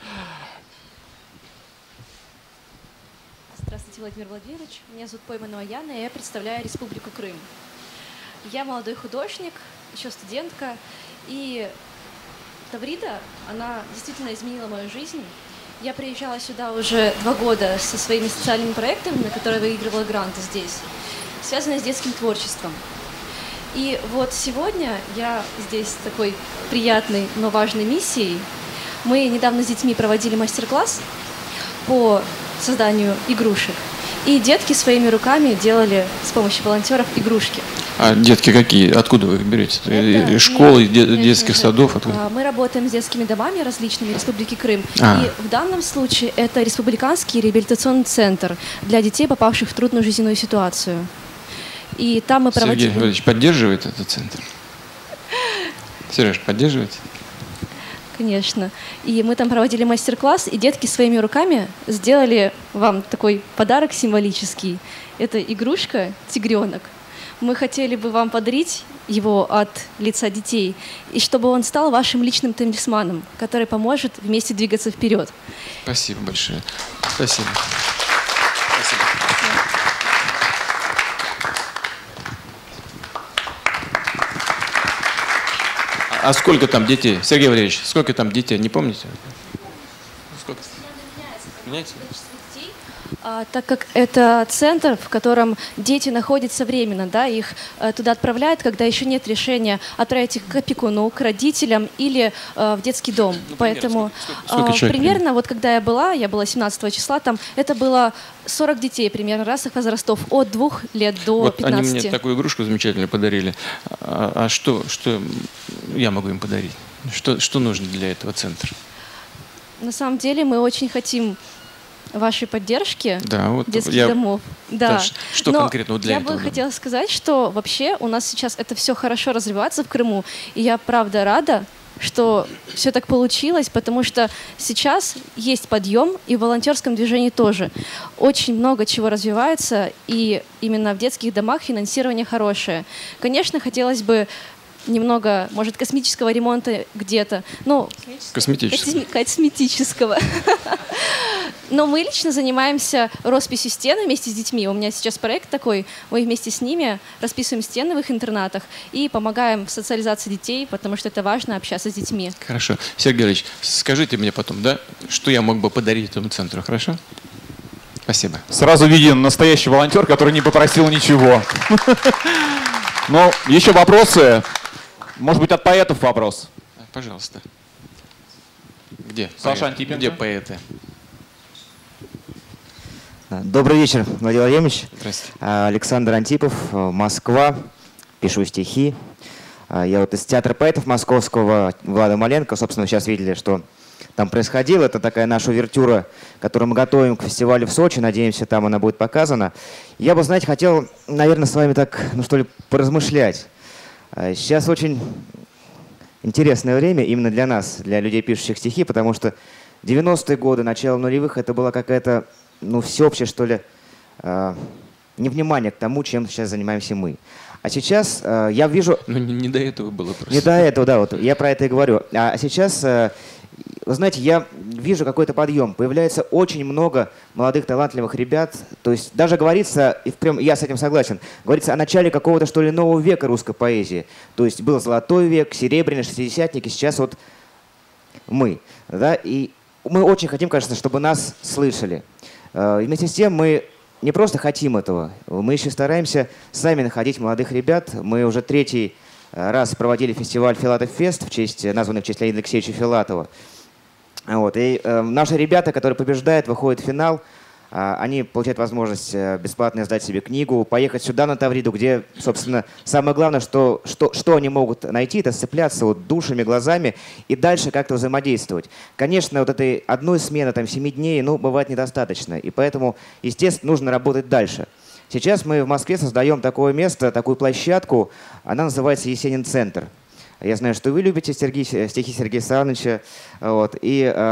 Здравствуйте, Владимир Владимирович. Меня зовут Пойманова Яна, и я представляю Республику Крым. Я молодой художник, еще студентка, и Таврида, она действительно изменила мою жизнь. Я приезжала сюда уже 2 года со своими социальными проектами, на которые выигрывала гранты здесь, связанные с детским творчеством. И вот сегодня я здесь с такой приятной, но важной миссией. Мы недавно с детьми проводили мастер-класс по созданию игрушек. И детки своими руками делали с помощью волонтеров игрушки. А детки какие? Откуда вы их берете? Из школы, детских садов? Откуда? Мы работаем с детскими домами различными Республики Крым. И в данном случае это Республиканский реабилитационный центр для детей, попавших в трудную жизненную ситуацию. И там мы проводили... Сергей Валерьевич поддерживает этот центр? Сереж, поддерживаете? Конечно. И мы там проводили мастер-класс, и детки своими руками сделали вам такой подарок символический. Это игрушка «Тигренок». Мы хотели бы вам подарить его от лица детей, и чтобы он стал вашим личным талисманом, который поможет вместе двигаться вперед. Спасибо большое. Спасибо. Спасибо. А сколько там детей? Сергей Валерьевич, сколько там детей? Не помните? Сколько? Меняется? Так как это центр, в котором дети находятся временно, да, их туда отправляют, когда еще нет решения отправить их к опекуну, к родителям или в детский дом. Ну, поэтому сколько примерно, вот когда я была 17 числа, там это было 40 детей примерно разных возрастов, от 2 лет до вот 15. Они мне такую игрушку замечательную подарили. А что я могу им подарить? Что нужно для этого центра? На самом деле мы очень хотим вашей поддержки детских я... домов. Да. Что конкретно для этого? Я бы хотела сказать, что вообще у нас сейчас это все хорошо развивается в Крыму, и я правда рада, что все так получилось, потому что сейчас есть подъем, и в волонтерском движении тоже. Очень много чего развивается, и именно в детских домах финансирование хорошее. Конечно, хотелось бы немного, может, космического ремонта где-то. Ну, косметического. Но мы лично занимаемся росписью стен вместе с детьми. У меня сейчас проект такой. Мы вместе с ними расписываем стены в их интернатах и помогаем в социализации детей, потому что это важно общаться с детьми. Хорошо. Сергей Ильич, скажите мне потом, да, что я мог бы подарить этому центру, хорошо? Спасибо. Сразу виден настоящий волонтер, который не попросил ничего. Но еще вопросы? Может быть, от поэтов вопрос? Пожалуйста. Где? Саша Антипенко. Где поэты? Добрый вечер, Владимир Владимирович. Здравствуйте. Александр Антипов, Москва. Пишу стихи. Я вот из театра поэтов московского, Влада Маленко. Собственно, сейчас видели, что там происходило. Это такая наша увертюра, которую мы готовим к фестивалю в Сочи. Надеемся, там она будет показана. Я бы, знаете, хотел, наверное, с вами так, поразмышлять. Сейчас очень интересное время именно для нас, для людей, пишущих стихи, потому что 90-е годы, начало нулевых, это была какая-то, всеобщее, что ли, невнимание к тому, чем сейчас занимаемся мы. А сейчас я вижу... не до этого было просто. Не до этого, да, вот я про это и говорю. А сейчас, вы знаете, я вижу какой-то подъем. Появляется очень много молодых, талантливых ребят. То есть даже говорится, и прям я с этим согласен, говорится о начале какого-то, что ли, нового века русской поэзии. То есть был золотой век, серебряный, шестидесятники, сейчас вот мы. Да? И мы очень хотим, кажется, чтобы нас слышали. И вместе с тем мы не просто хотим этого, мы еще стараемся сами находить молодых ребят. Мы уже 3-й раз проводили фестиваль «Филатов Фест», названный в честь Леонида Алексеевича Филатова. Вот. И наши ребята, которые побеждают, выходят в финал, они получают возможность бесплатно сдать себе книгу, поехать сюда, на Тавриду, где, собственно, самое главное, что они могут найти, это сцепляться вот душами, глазами и дальше как-то взаимодействовать. Конечно, вот этой одной смены, 7 дней, бывает недостаточно, и поэтому, естественно, нужно работать дальше. Сейчас мы в Москве создаем такое место, такую площадку, она называется «Есенин-центр». Я знаю, что вы любите стихи Сергея Сарановича, вот, и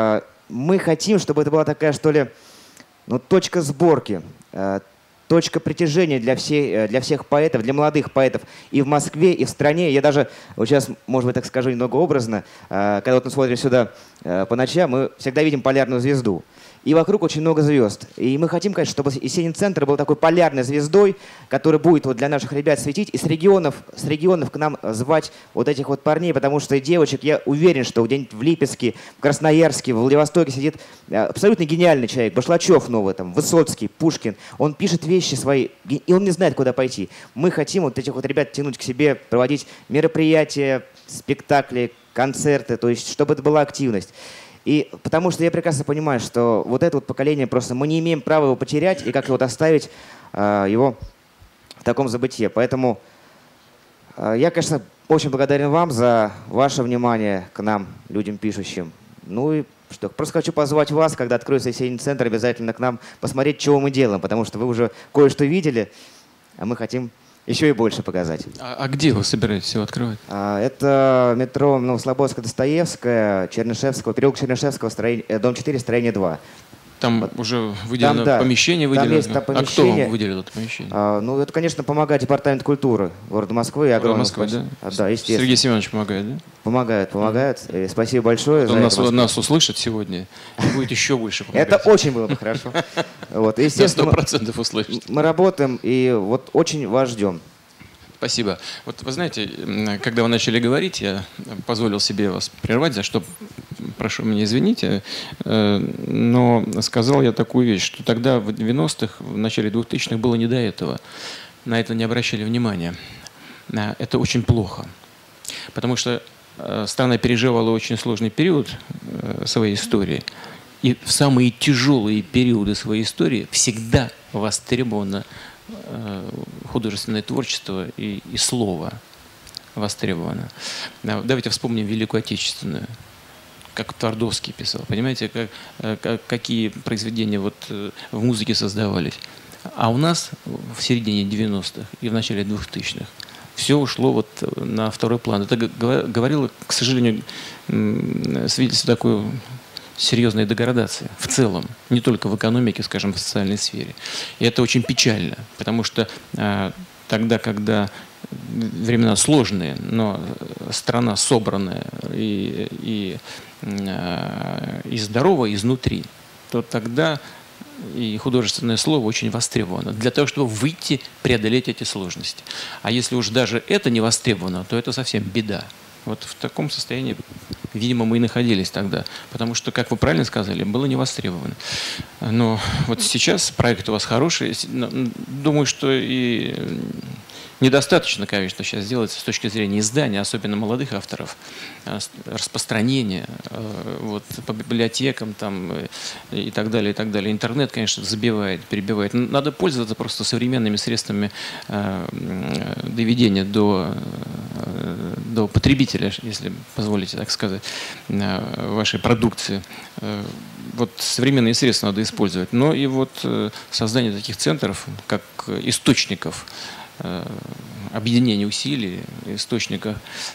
мы хотим, чтобы это была такая, что ли, ну, точка сборки, точка притяжения для всех поэтов, для молодых поэтов и в Москве, и в стране. Я даже, вот сейчас, может быть, так скажу немного образно, когда вот мы смотрим сюда по ночам, мы всегда видим полярную звезду. И вокруг очень много звезд. И мы хотим, конечно, чтобы Есенин-центр был такой полярной звездой, которая будет вот для наших ребят светить, и с регионов к нам звать вот этих вот парней, потому что девочек, я уверен, что где-нибудь в Липецке, в Красноярске, в Владивостоке сидит абсолютно гениальный человек, Башлачев новый, там, Высоцкий, Пушкин. Он пишет вещи свои, и он не знает, куда пойти. Мы хотим вот этих вот ребят тянуть к себе, проводить мероприятия, спектакли, концерты, то есть чтобы это была активность. И потому что я прекрасно понимаю, что вот это вот поколение просто мы не имеем права его потерять и как-то вот оставить его в таком забытье. Поэтому я, конечно, очень благодарен вам за ваше внимание к нам, людям пишущим. Ну и что, просто хочу позвать вас, когда откроется Есенин-центр, обязательно к нам посмотреть, чего мы делаем, потому что вы уже кое-что видели, а мы хотим еще и больше показать. А где вы собираетесь его открывать? Это метро Слободская, Достоевская, Чернышевского, переулок Чернышевского, дом 4, строение 2. Там вот. уже выделено помещение? Там есть там помещение. А кто вам выделил это помещение? Ну, это, конечно, помогает Департамент культуры города Москвы. И огромное Москвы, да? Да, естественно. Сергей Семенович помогает, да? Помогает. Спасибо большое. Он нас услышит сегодня и будет еще больше помогать. Это очень было бы хорошо. Вот, естественно, 100% услышит. Мы работаем и вот очень вас ждем. Спасибо. Вот вы знаете, когда вы начали говорить, я позволил себе вас прервать, за что прошу меня извините, но сказал я такую вещь, что тогда в 90-х, в начале 2000-х было не до этого. На это не обращали внимания. Это очень плохо, потому что страна переживала очень сложный период своей истории. И в самые тяжелые периоды своей истории всегда востребовано художественное творчество и слово востребовано. Давайте вспомним Великую Отечественную, как Твардовский писал. Понимаете, какие произведения вот в музыке создавались. А у нас в середине 90-х и в начале 2000-х все ушло вот на второй план. Это говорило, к сожалению, свидетельство такой серьезной деградации в целом, не только в экономике, скажем, в социальной сфере. И это очень печально, потому что тогда, когда времена сложные, но страна собранная и здоровая изнутри, то тогда и художественное слово очень востребовано для того, чтобы выйти, преодолеть эти сложности. А если уж даже это не востребовано, то это совсем беда. Вот в таком состоянии, видимо, мы и находились тогда. Потому что, как вы правильно сказали, было не востребовано. Но вот сейчас проект у вас хороший. Думаю, что и недостаточно, конечно, сейчас делается с точки зрения издания, особенно молодых авторов, распространения вот, по библиотекам там, и так далее, и так далее. Интернет, конечно, забивает, перебивает. Надо пользоваться просто современными средствами доведения до потребителя, если позволите так сказать, вашей продукции. Вот современные средства надо использовать. Но и вот создание таких центров, как источников объединения усилий, источника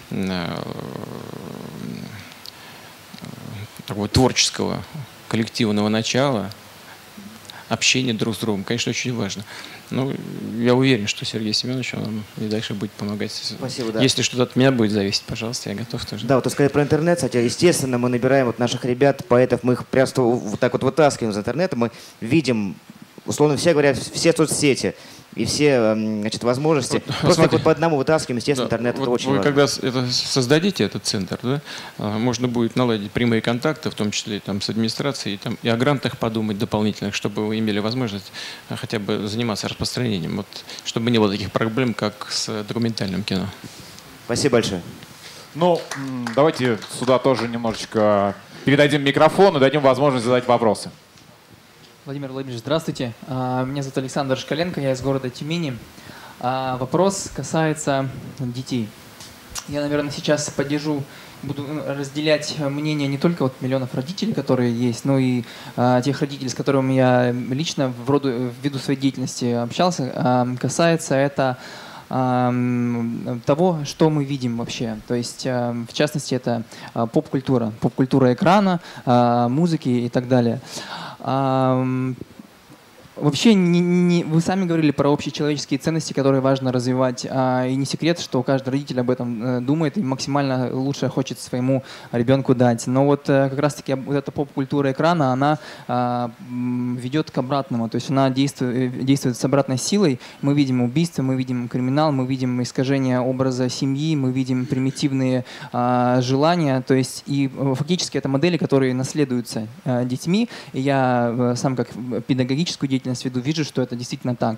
такого творческого коллективного начала, общения друг с другом, конечно, очень важно. Ну, я уверен, что Сергей Семенович вам и дальше будет помогать. Спасибо, да. Если что-то от меня будет зависеть, пожалуйста, я готов тоже. Да, вот сказать про интернет, кстати, естественно, мы набираем вот наших ребят, поэтов, мы их просто вот так вот вытаскиваем из интернета, мы видим, условно все говорят, все соцсети и все, значит, возможности. Вот, просто их вот по одному вытаскиваем, естественно, да, интернет, вот это очень вы важно. Когда это создадите, этот центр, да, можно будет наладить прямые контакты, в том числе там, с администрацией, и о грантах подумать дополнительных, чтобы вы имели возможность хотя бы заниматься распространением, вот, чтобы не было таких проблем, как с документальным кино. Спасибо большое. Ну, давайте сюда тоже немножечко передадим микрофон и дадим возможность задать вопросы. Владимир Владимирович, здравствуйте. Меня зовут Александр Шкаленко, я из города Тюмени. Вопрос касается детей. Я, наверное, сейчас буду разделять мнение не только вот миллионов родителей, которые есть, но и тех родителей, с которыми я лично ввиду своей деятельности общался. Касается это того, что мы видим вообще. То есть, в частности, это поп-культура, поп-культура экрана, музыки и так далее. Вообще, вы сами говорили про общечеловеческие ценности, которые важно развивать. И не секрет, что каждый родитель об этом думает и максимально лучшее хочет своему ребенку дать. Но вот как раз-таки вот эта поп-культура экрана, она ведет к обратному. То есть она действует с обратной силой. Мы видим убийства, мы видим криминал, мы видим искажение образа семьи, мы видим примитивные желания. То есть и фактически это модели, которые наследуются детьми. И я сам как педагогическую деятельность веду, вижу, что это действительно так.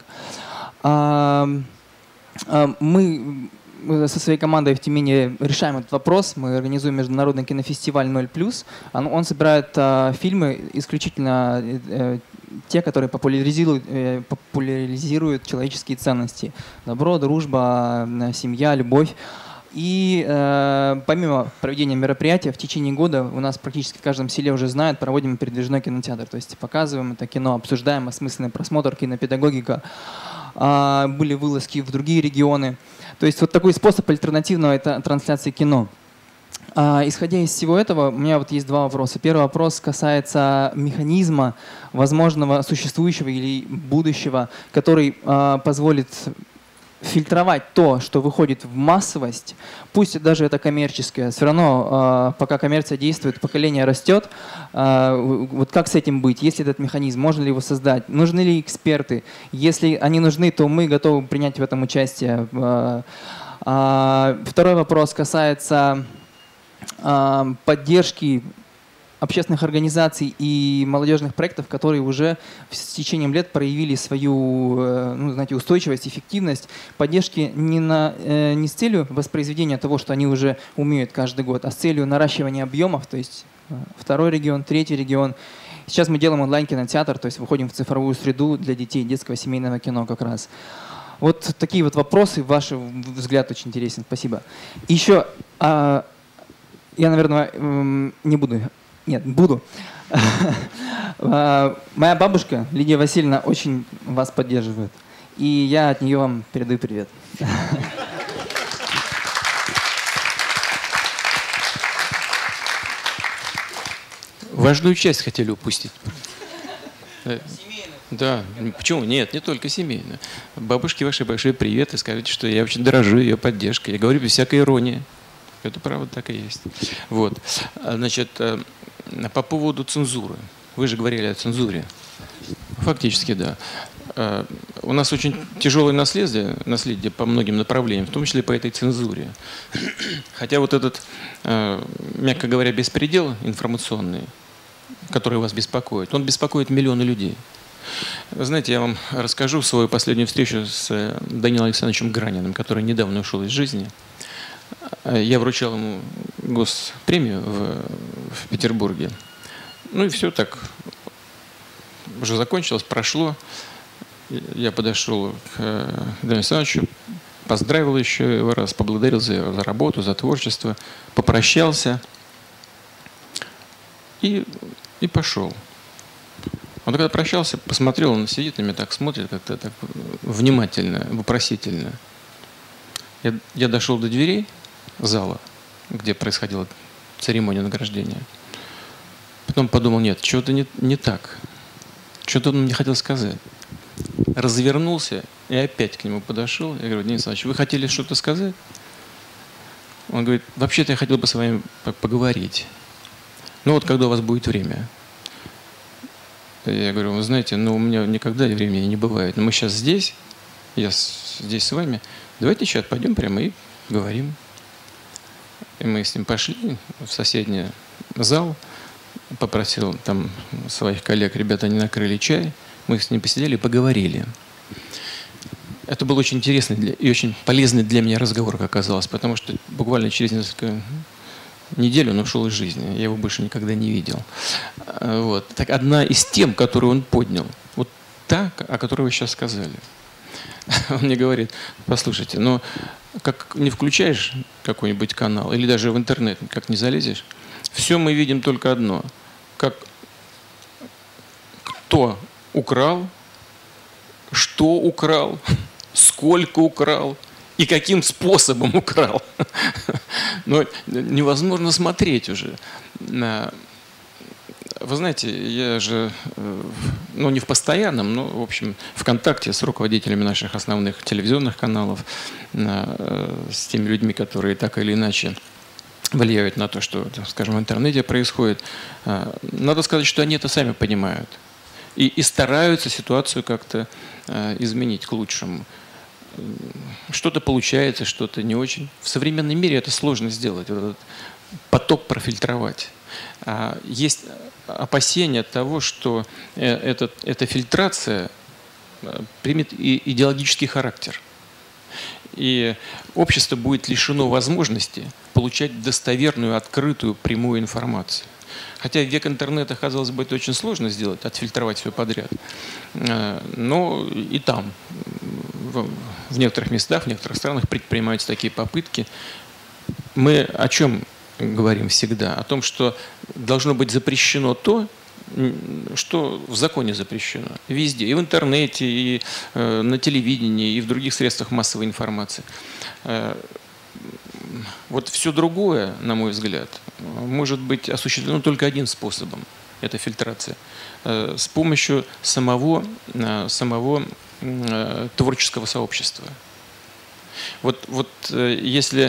Мы со своей командой в Тюмени решаем этот вопрос. Мы организуем международный кинофестиваль 0+. Он собирает фильмы исключительно те, которые популяризируют человеческие ценности. Добро, дружба, семья, любовь. И помимо проведения мероприятия, в течение года у нас практически в каждом селе уже знают, проводим передвижной кинотеатр. То есть показываем это кино, обсуждаем осмысленный просмотр, кинопедагогика. Были вылазки в другие регионы. То есть вот такой способ альтернативной трансляции кино. Исходя из всего этого, у меня вот есть два вопроса. Первый вопрос касается механизма возможного существующего или будущего, который позволит фильтровать то, что выходит в массовость, пусть даже это коммерческое, все равно, пока коммерция действует, поколение растет, вот как с этим быть? Есть ли этот механизм? Можно ли его создать? Нужны ли эксперты? Если они нужны, то мы готовы принять в этом участие. Второй вопрос касается поддержки общественных организаций и молодежных проектов, которые уже с течением лет проявили свою, устойчивость, эффективность, поддержки не с целью воспроизведения того, что они уже умеют каждый год, а с целью наращивания объемов, то есть второй регион, третий регион. Сейчас мы делаем онлайн-кинотеатр, то есть выходим в цифровую среду для детей, детского семейного кино как раз. Вот такие вот вопросы, ваш взгляд очень интересен. Спасибо. Еще, я, наверное, не буду... Нет, буду. Моя бабушка Лидия Васильевна очень вас поддерживает. И я от нее вам передаю привет. Важную часть хотели упустить. Да, почему? Нет, не только семейную. Бабушке ваши большой привет и скажите, что я очень дорожу ее поддержкой. Я говорю без всякой иронии. Это правда так и есть. Вот. Значит, по поводу цензуры. Вы же говорили о цензуре. Фактически, да. У нас очень тяжелое наследие по многим направлениям, в том числе по этой цензуре. Хотя вот этот, мягко говоря, беспредел информационный, который вас беспокоит, он беспокоит миллионы людей. Вы знаете, я вам расскажу свою последнюю встречу с Данилом Александровичем Граниным, который недавно ушел из жизни. Я вручал ему госпремию в Петербурге. Ну и все так уже закончилось, прошло. Я подошел к Данилу Александровичу, поздравил еще его раз, поблагодарил за работу, за творчество, попрощался и пошел. Он когда прощался, посмотрел, он сидит на меня, так смотрит, как-то так внимательно, вопросительно. Я дошел до дверей зала, где происходила церемония награждения. Потом подумал, нет, что-то не так. Что-то он мне хотел сказать. Развернулся и опять к нему подошел. Я говорю, Денис Иванович, вы хотели что-то сказать? Он говорит, вообще-то я хотел бы с вами поговорить. Ну вот, когда у вас будет время. Я говорю, вы знаете, у меня никогда времени не бывает. Но мы сейчас здесь, я здесь с вами. Давайте сейчас пойдем прямо и говорим. И мы с ним пошли в соседний зал. Попросил там своих коллег, ребята, они накрыли чай. Мы с ним посидели и поговорили. Это был очень интересный и очень полезный для меня разговор, как оказалось, потому что буквально через несколько недель он ушел из жизни. Я его больше никогда не видел. Вот. Так одна из тем, которую он поднял, вот та, о которой вы сейчас сказали. Он мне говорит, послушайте, но как не включаешь какой-нибудь канал или даже в интернет, как не залезешь, все мы видим только одно. Как кто украл, что украл, сколько украл и каким способом украл. Но невозможно смотреть уже. Вы знаете, я же, ну не в постоянном, но в общем в контакте с руководителями наших основных телевизионных каналов, с теми людьми, которые так или иначе влияют на то, что, скажем, в интернете происходит. Надо сказать, что они это сами понимают и стараются ситуацию как-то изменить к лучшему. Что-то получается, что-то не очень. В современном мире это сложно сделать, вот этот поток профильтровать. Есть опасения того, что эта фильтрация примет и идеологический характер. И общество будет лишено возможности получать достоверную, открытую, прямую информацию. Хотя в век интернета, казалось бы, это очень сложно сделать, отфильтровать все подряд. Но и там, в некоторых местах, в некоторых странах предпринимаются такие попытки. Мы о чем говорим всегда? О том, что должно быть запрещено то, что в законе запрещено. Везде. И в интернете, и на телевидении, и в других средствах массовой информации. Вот все другое, на мой взгляд, может быть осуществлено только одним способом. Это фильтрация. С помощью самого творческого сообщества. Вот если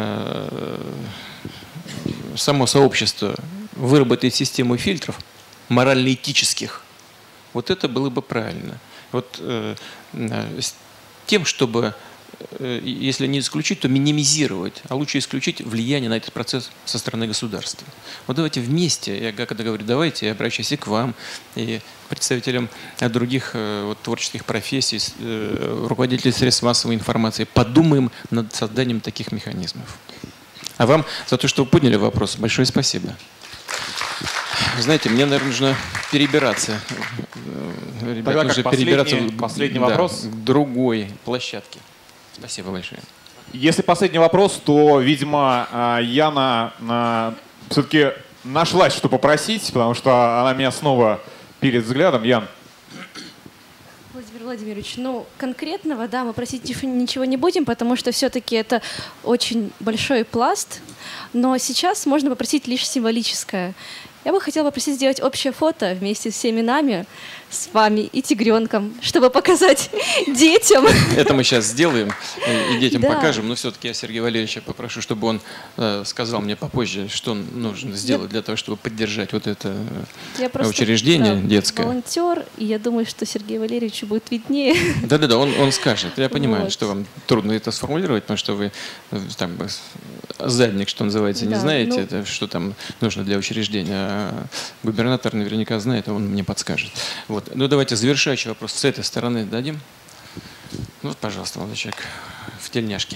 само сообщество выработает систему фильтров морально-этических, вот это было бы правильно. Вот с тем, чтобы, если не исключить, то минимизировать, а лучше исключить влияние на этот процесс со стороны государства. Вот давайте вместе, я когда говорю давайте, я обращаюсь и к вам, и к представителям других творческих профессий, руководителей средств массовой информации, подумаем над созданием таких механизмов. А вам за то, что вы подняли вопрос, большое спасибо. Знаете, мне, наверное, нужно перебираться. Тогда нужно как перебираться последний вопрос. к другой площадке. Спасибо большое. Если последний вопрос, то, видимо, Яна все-таки нашлась, что попросить, потому что она меня снова пилит взглядом. Ян. Владимир Владимирович, ну, конкретного, да, мы просить ничего не будем, потому что все-таки это очень большой пласт, но сейчас можно попросить лишь символическое. Я бы хотела попросить сделать общее фото вместе с всеми нами, с вами и тигренком, чтобы показать детям. Это мы сейчас сделаем и детям Да. покажем, но все-таки я Сергея Валерьевича попрошу, чтобы он сказал мне попозже, что нужно сделать для того, чтобы поддержать вот это учреждение детское. Волонтер, и я думаю, что Сергею Валерьевичу будет виднее. Да-да-да, он скажет. Я понимаю, Вот. что вам трудно это сформулировать, потому что вы там задник, что называется, не Да, знаете, ну- это, что там нужно для учреждения. А губернатор наверняка знает, он мне подскажет. Вот. Ну давайте завершающий вопрос с этой стороны дадим. Ну, пожалуйста, молодой человек в тельняшке.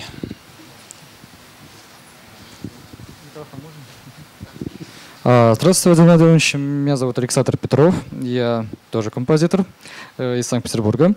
Здравствуйте, Владимир Владимирович. Меня зовут Александр Петров. Я тоже композитор из Санкт-Петербурга.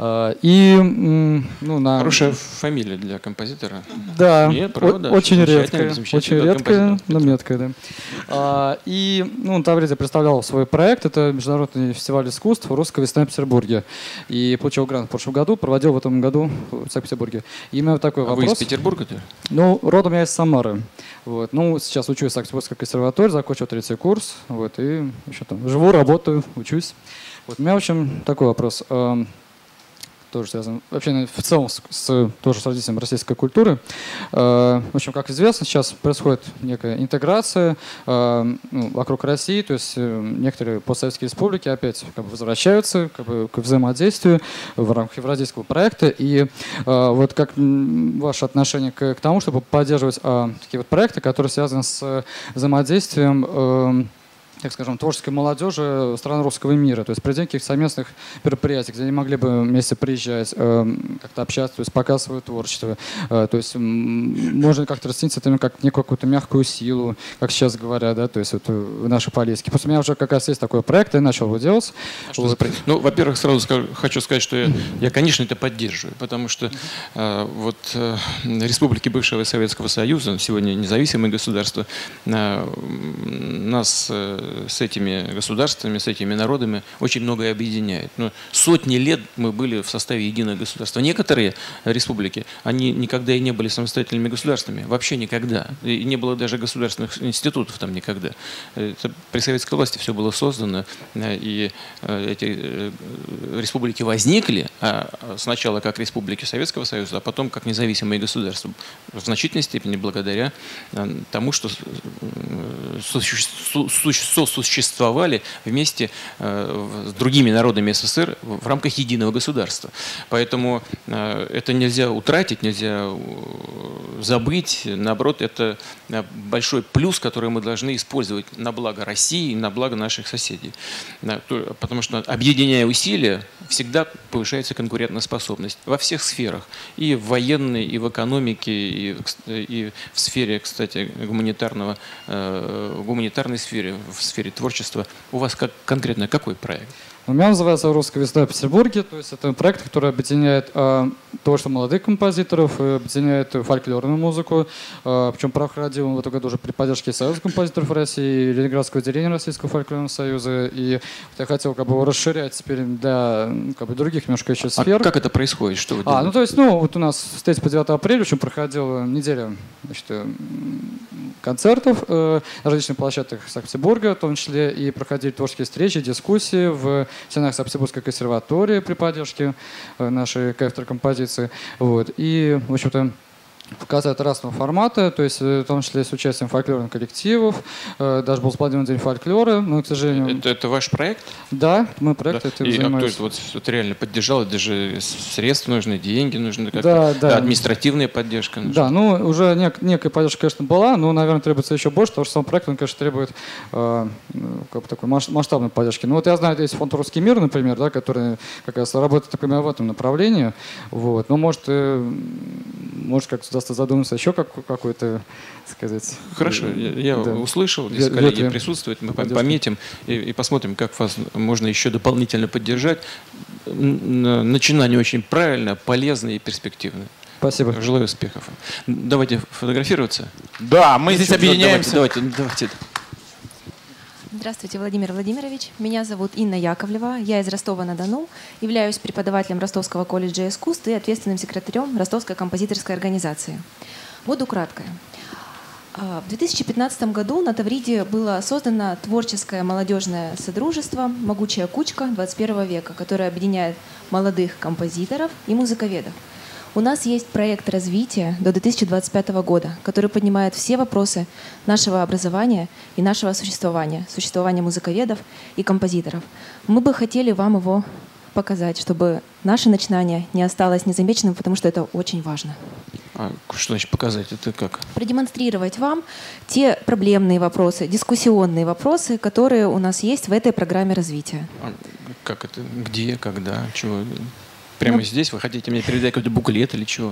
Хорошая фамилия для композитора. Да, Нет, правда, очень замечательно, редкая, замечательно, очень да, редкая, композитор. но меткая, да. На Тавриде представлял свой проект. Это Международный фестиваль искусств «Русская весна в Петербурге». И получил грант в прошлом году, проводил в этом году в Санкт-Петербурге. И у меня такой вопрос. Вы из Петербурга-то? Ну, родом я из Самары. Вот. Ну, сейчас учусь в Санкт-Петербургской консерватории, закончил 3-й курс. Вот, и еще там живу, работаю, учусь. Вот. У меня, в общем, такой вопрос. Тоже связан вообще в целом тоже с развитием российской культуры. В общем, как известно, сейчас происходит некая интеграция вокруг России, то есть некоторые постсоветские республики опять возвращаются к взаимодействию в рамках евразийского проекта. И вот как ваше отношение к тому, чтобы поддерживать такие вот проекты, которые связаны с взаимодействием, так скажем, творческой молодежи стран русского мира, то есть проведение каких-то совместных мероприятий, где они могли бы вместе приезжать, как-то общаться, то есть показывать творчество. То есть можно как-то расценить это как некую какую-то мягкую силу, как сейчас говорят, да, то есть вот в нашей политике. Просто у меня уже как раз есть такой проект, я начал его делать. Ну, во-первых, сразу хочу сказать, что я, конечно, это поддерживаю, потому что республики бывшего Советского Союза, сегодня независимые государства, нас с этими государствами, с этими народами очень многое объединяет. Но сотни лет мы были в составе единого государства. Некоторые республики, они никогда и не были самостоятельными государствами. Вообще никогда. И не было даже государственных институтов там никогда. Это при советской власти все было создано, и эти республики возникли сначала как республики Советского Союза, а потом как независимые государства. В значительной степени благодаря тому, что сосуществовали вместе с другими народами СССР в рамках единого государства. Поэтому это нельзя утратить, нельзя забыть. Наоборот, это большой плюс, который мы должны использовать на благо России и на благо наших соседей. Потому что, объединяя усилия, всегда повышается конкурентоспособность во всех сферах. И в военной, и в экономике, и в сфере, кстати, гуманитарной сфере, в сфере творчества. У вас конкретно какой проект? У меня называется «Русская весна в Петербурге». То есть это проект, который объединяет творчество молодых композиторов, объединяет фольклорную музыку. Причем проходил он в этом году уже при поддержке Союза композиторов России, Ленинградского отделения Российского фольклорного союза. И вот я хотел его расширять теперь для других немножко еще сфер. А как это происходит? Что вы делаете? То есть, вот у нас с 3 по 9 апреля очень проходила неделя, значит, концертов на различных площадках Санкт-Петербурга, в том числе и проходили творческие встречи, дискуссии в стенах Санкт-Петербургской консерватории при поддержке нашей кафедры композиции. И, в общем-то, показать разного формата, то есть в том числе с участием фольклорных коллективов. Даже был спланирован день фольклора, но, к сожалению... Это ваш проект? Да, мы проект этим занимаемся. Кто это реально поддержал? Это же средства нужны, деньги нужны, административная поддержка нужна. Да, уже некая поддержка, конечно, была, но, наверное, требуется еще больше, потому что сам проект, он, конечно, требует такой масштабной поддержки. Я знаю, есть фонд «Русский мир», например, да, который как раз работает в этом направлении. Но может как-то задуматься еще какой-то, сказать... Хорошо, я услышал, здесь коллеги присутствуют, мы пометим и посмотрим, как вас можно еще дополнительно поддержать. Начинание очень правильное, полезное и перспективное. Спасибо. Желаю успехов. Давайте фотографироваться. Да, мы здесь объединяемся. Давайте. Здравствуйте, Владимир Владимирович. Меня зовут Инна Яковлева. Я из Ростова-на-Дону. Являюсь преподавателем Ростовского колледжа искусств и ответственным секретарем Ростовской композиторской организации. Буду краткая. В 2015 году на Тавриде было создано творческое молодежное содружество «Могучая кучка 21 века», которое объединяет молодых композиторов и музыковедов. У нас есть проект развития до 2025 года, который поднимает все вопросы нашего образования и нашего существования музыковедов и композиторов. Мы бы хотели вам его показать, чтобы наше начинание не осталось незамеченным, потому что это очень важно. Что значит показать? Это как? Продемонстрировать вам те проблемные вопросы, дискуссионные вопросы, которые у нас есть в этой программе развития. Как это? Где? Когда? Чего? Прямо здесь? Вы хотите мне передать какой-то буклет или чего?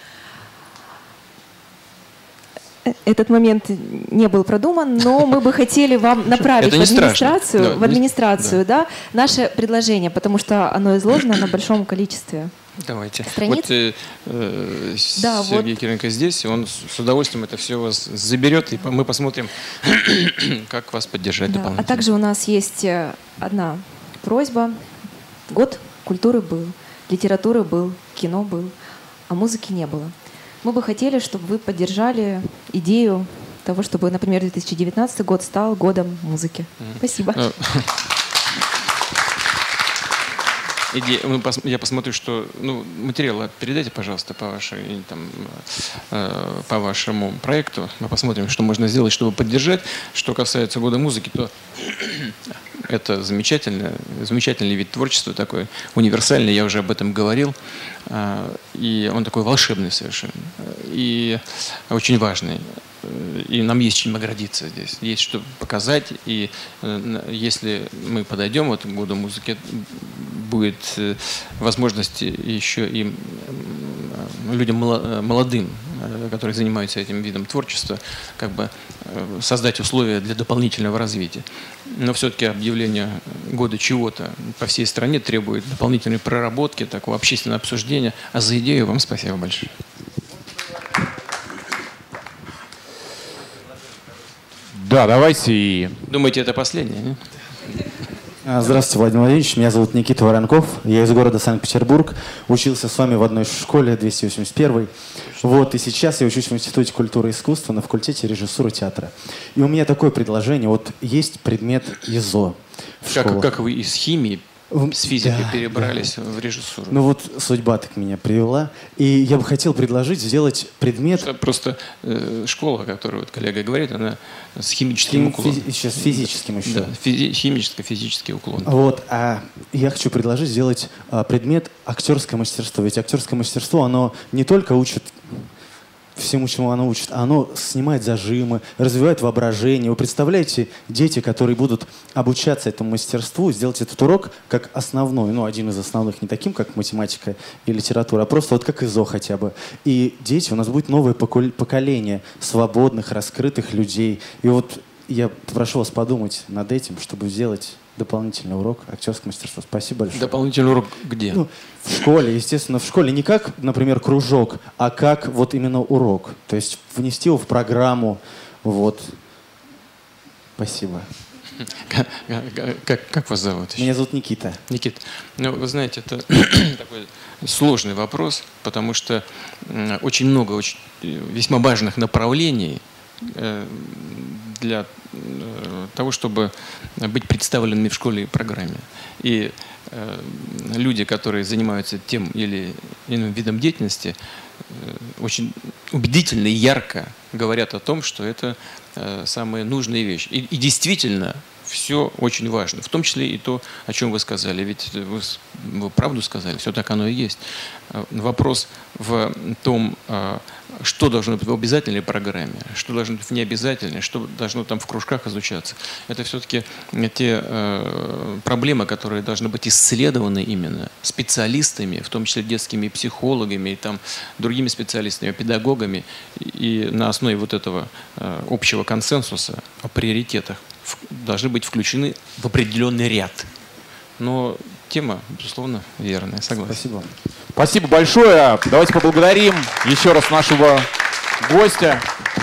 Этот момент не был продуман, но мы бы хотели вам направить в администрацию, наше предложение, потому что оно изложено на большом количестве Давайте. страниц. Сергей Кириенко здесь, он с удовольствием это все вас заберет, и мы посмотрим, как вас поддержать дополнительно. А также у нас есть одна просьба. Год культуры был, литературы был, кино был, а музыки не было. Мы бы хотели, чтобы вы поддержали идею того, чтобы, например, 2019 год стал годом музыки. Спасибо. Я посмотрю, что материалы передайте, пожалуйста, по вашему проекту. Мы посмотрим, что можно сделать, чтобы поддержать. Что касается года музыки, то это замечательный вид творчества, такой универсальный, я уже об этом говорил. И он такой волшебный совершенно. И очень важный. И нам есть чем гордиться здесь. Есть что показать. И если мы подойдем к году музыки, будет возможность еще и людям молодым, которые занимаются этим видом творчества, создать условия для дополнительного развития. Но все-таки объявление года чего-то по всей стране требует дополнительной проработки, такого общественного обсуждения. А за идею вам спасибо большое. Да, давайте и... Думаете, это последнее? Нет? Здравствуйте, Владимир Владимирович. Меня зовут Никита Воронков. Я из города Санкт-Петербург. Учился с вами в одной школе, 281. Вот, и сейчас я учусь в Институте культуры и искусства на факультете режиссуры театра. И у меня такое предложение. Вот есть предмет ИЗО в школах. Как вы из химии с физикой перебрались в режиссуру? Ну вот судьба так меня привела. И я бы хотел предложить сделать предмет... Просто школа, о которой вот коллега говорит, она с химическим уклоном. Сейчас физическим еще. Да, химическо-физический уклон. Вот, а я хочу предложить сделать предмет актерское мастерство. Ведь актерское мастерство, оно не только учит всему, чему оно учит, а оно снимает зажимы, развивает воображение. Вы представляете, дети, которые будут обучаться этому мастерству, сделать этот урок как основной, ну, один из основных, не таким, как математика и литература, а просто вот как ИЗО хотя бы. И дети, у нас будет новое поколение свободных, раскрытых людей. И вот я прошу вас подумать над этим, чтобы сделать дополнительный урок актерского мастерства. Спасибо большое. Дополнительный урок где? Ну, в школе, естественно, в школе не как, например, кружок, а как вот именно урок. То есть внести его в программу. Вот. Спасибо. Как вас зовут? Меня зовут Никита. Никита. Ну, вы знаете, это такой сложный вопрос, потому что очень много весьма важных направлений для того, чтобы быть представленными в школе и программе. И люди, которые занимаются тем или иным видом деятельности, очень убедительно и ярко говорят о том, что это самая нужная вещь. И действительно, все очень важно, в том числе и то, о чем вы сказали. Ведь вы правду сказали, все так оно и есть. Вопрос в том, что должно быть в обязательной программе, что должно быть в необязательной, что должно там в кружках изучаться. Это все-таки те проблемы, которые должны быть исследованы именно специалистами, в том числе детскими психологами и там, другими специалистами, педагогами. И на основе вот этого общего консенсуса о приоритетах должны быть включены в определенный ряд. Но тема, безусловно, верная. Согласен. Спасибо. Спасибо большое. Давайте поблагодарим еще раз нашего гостя.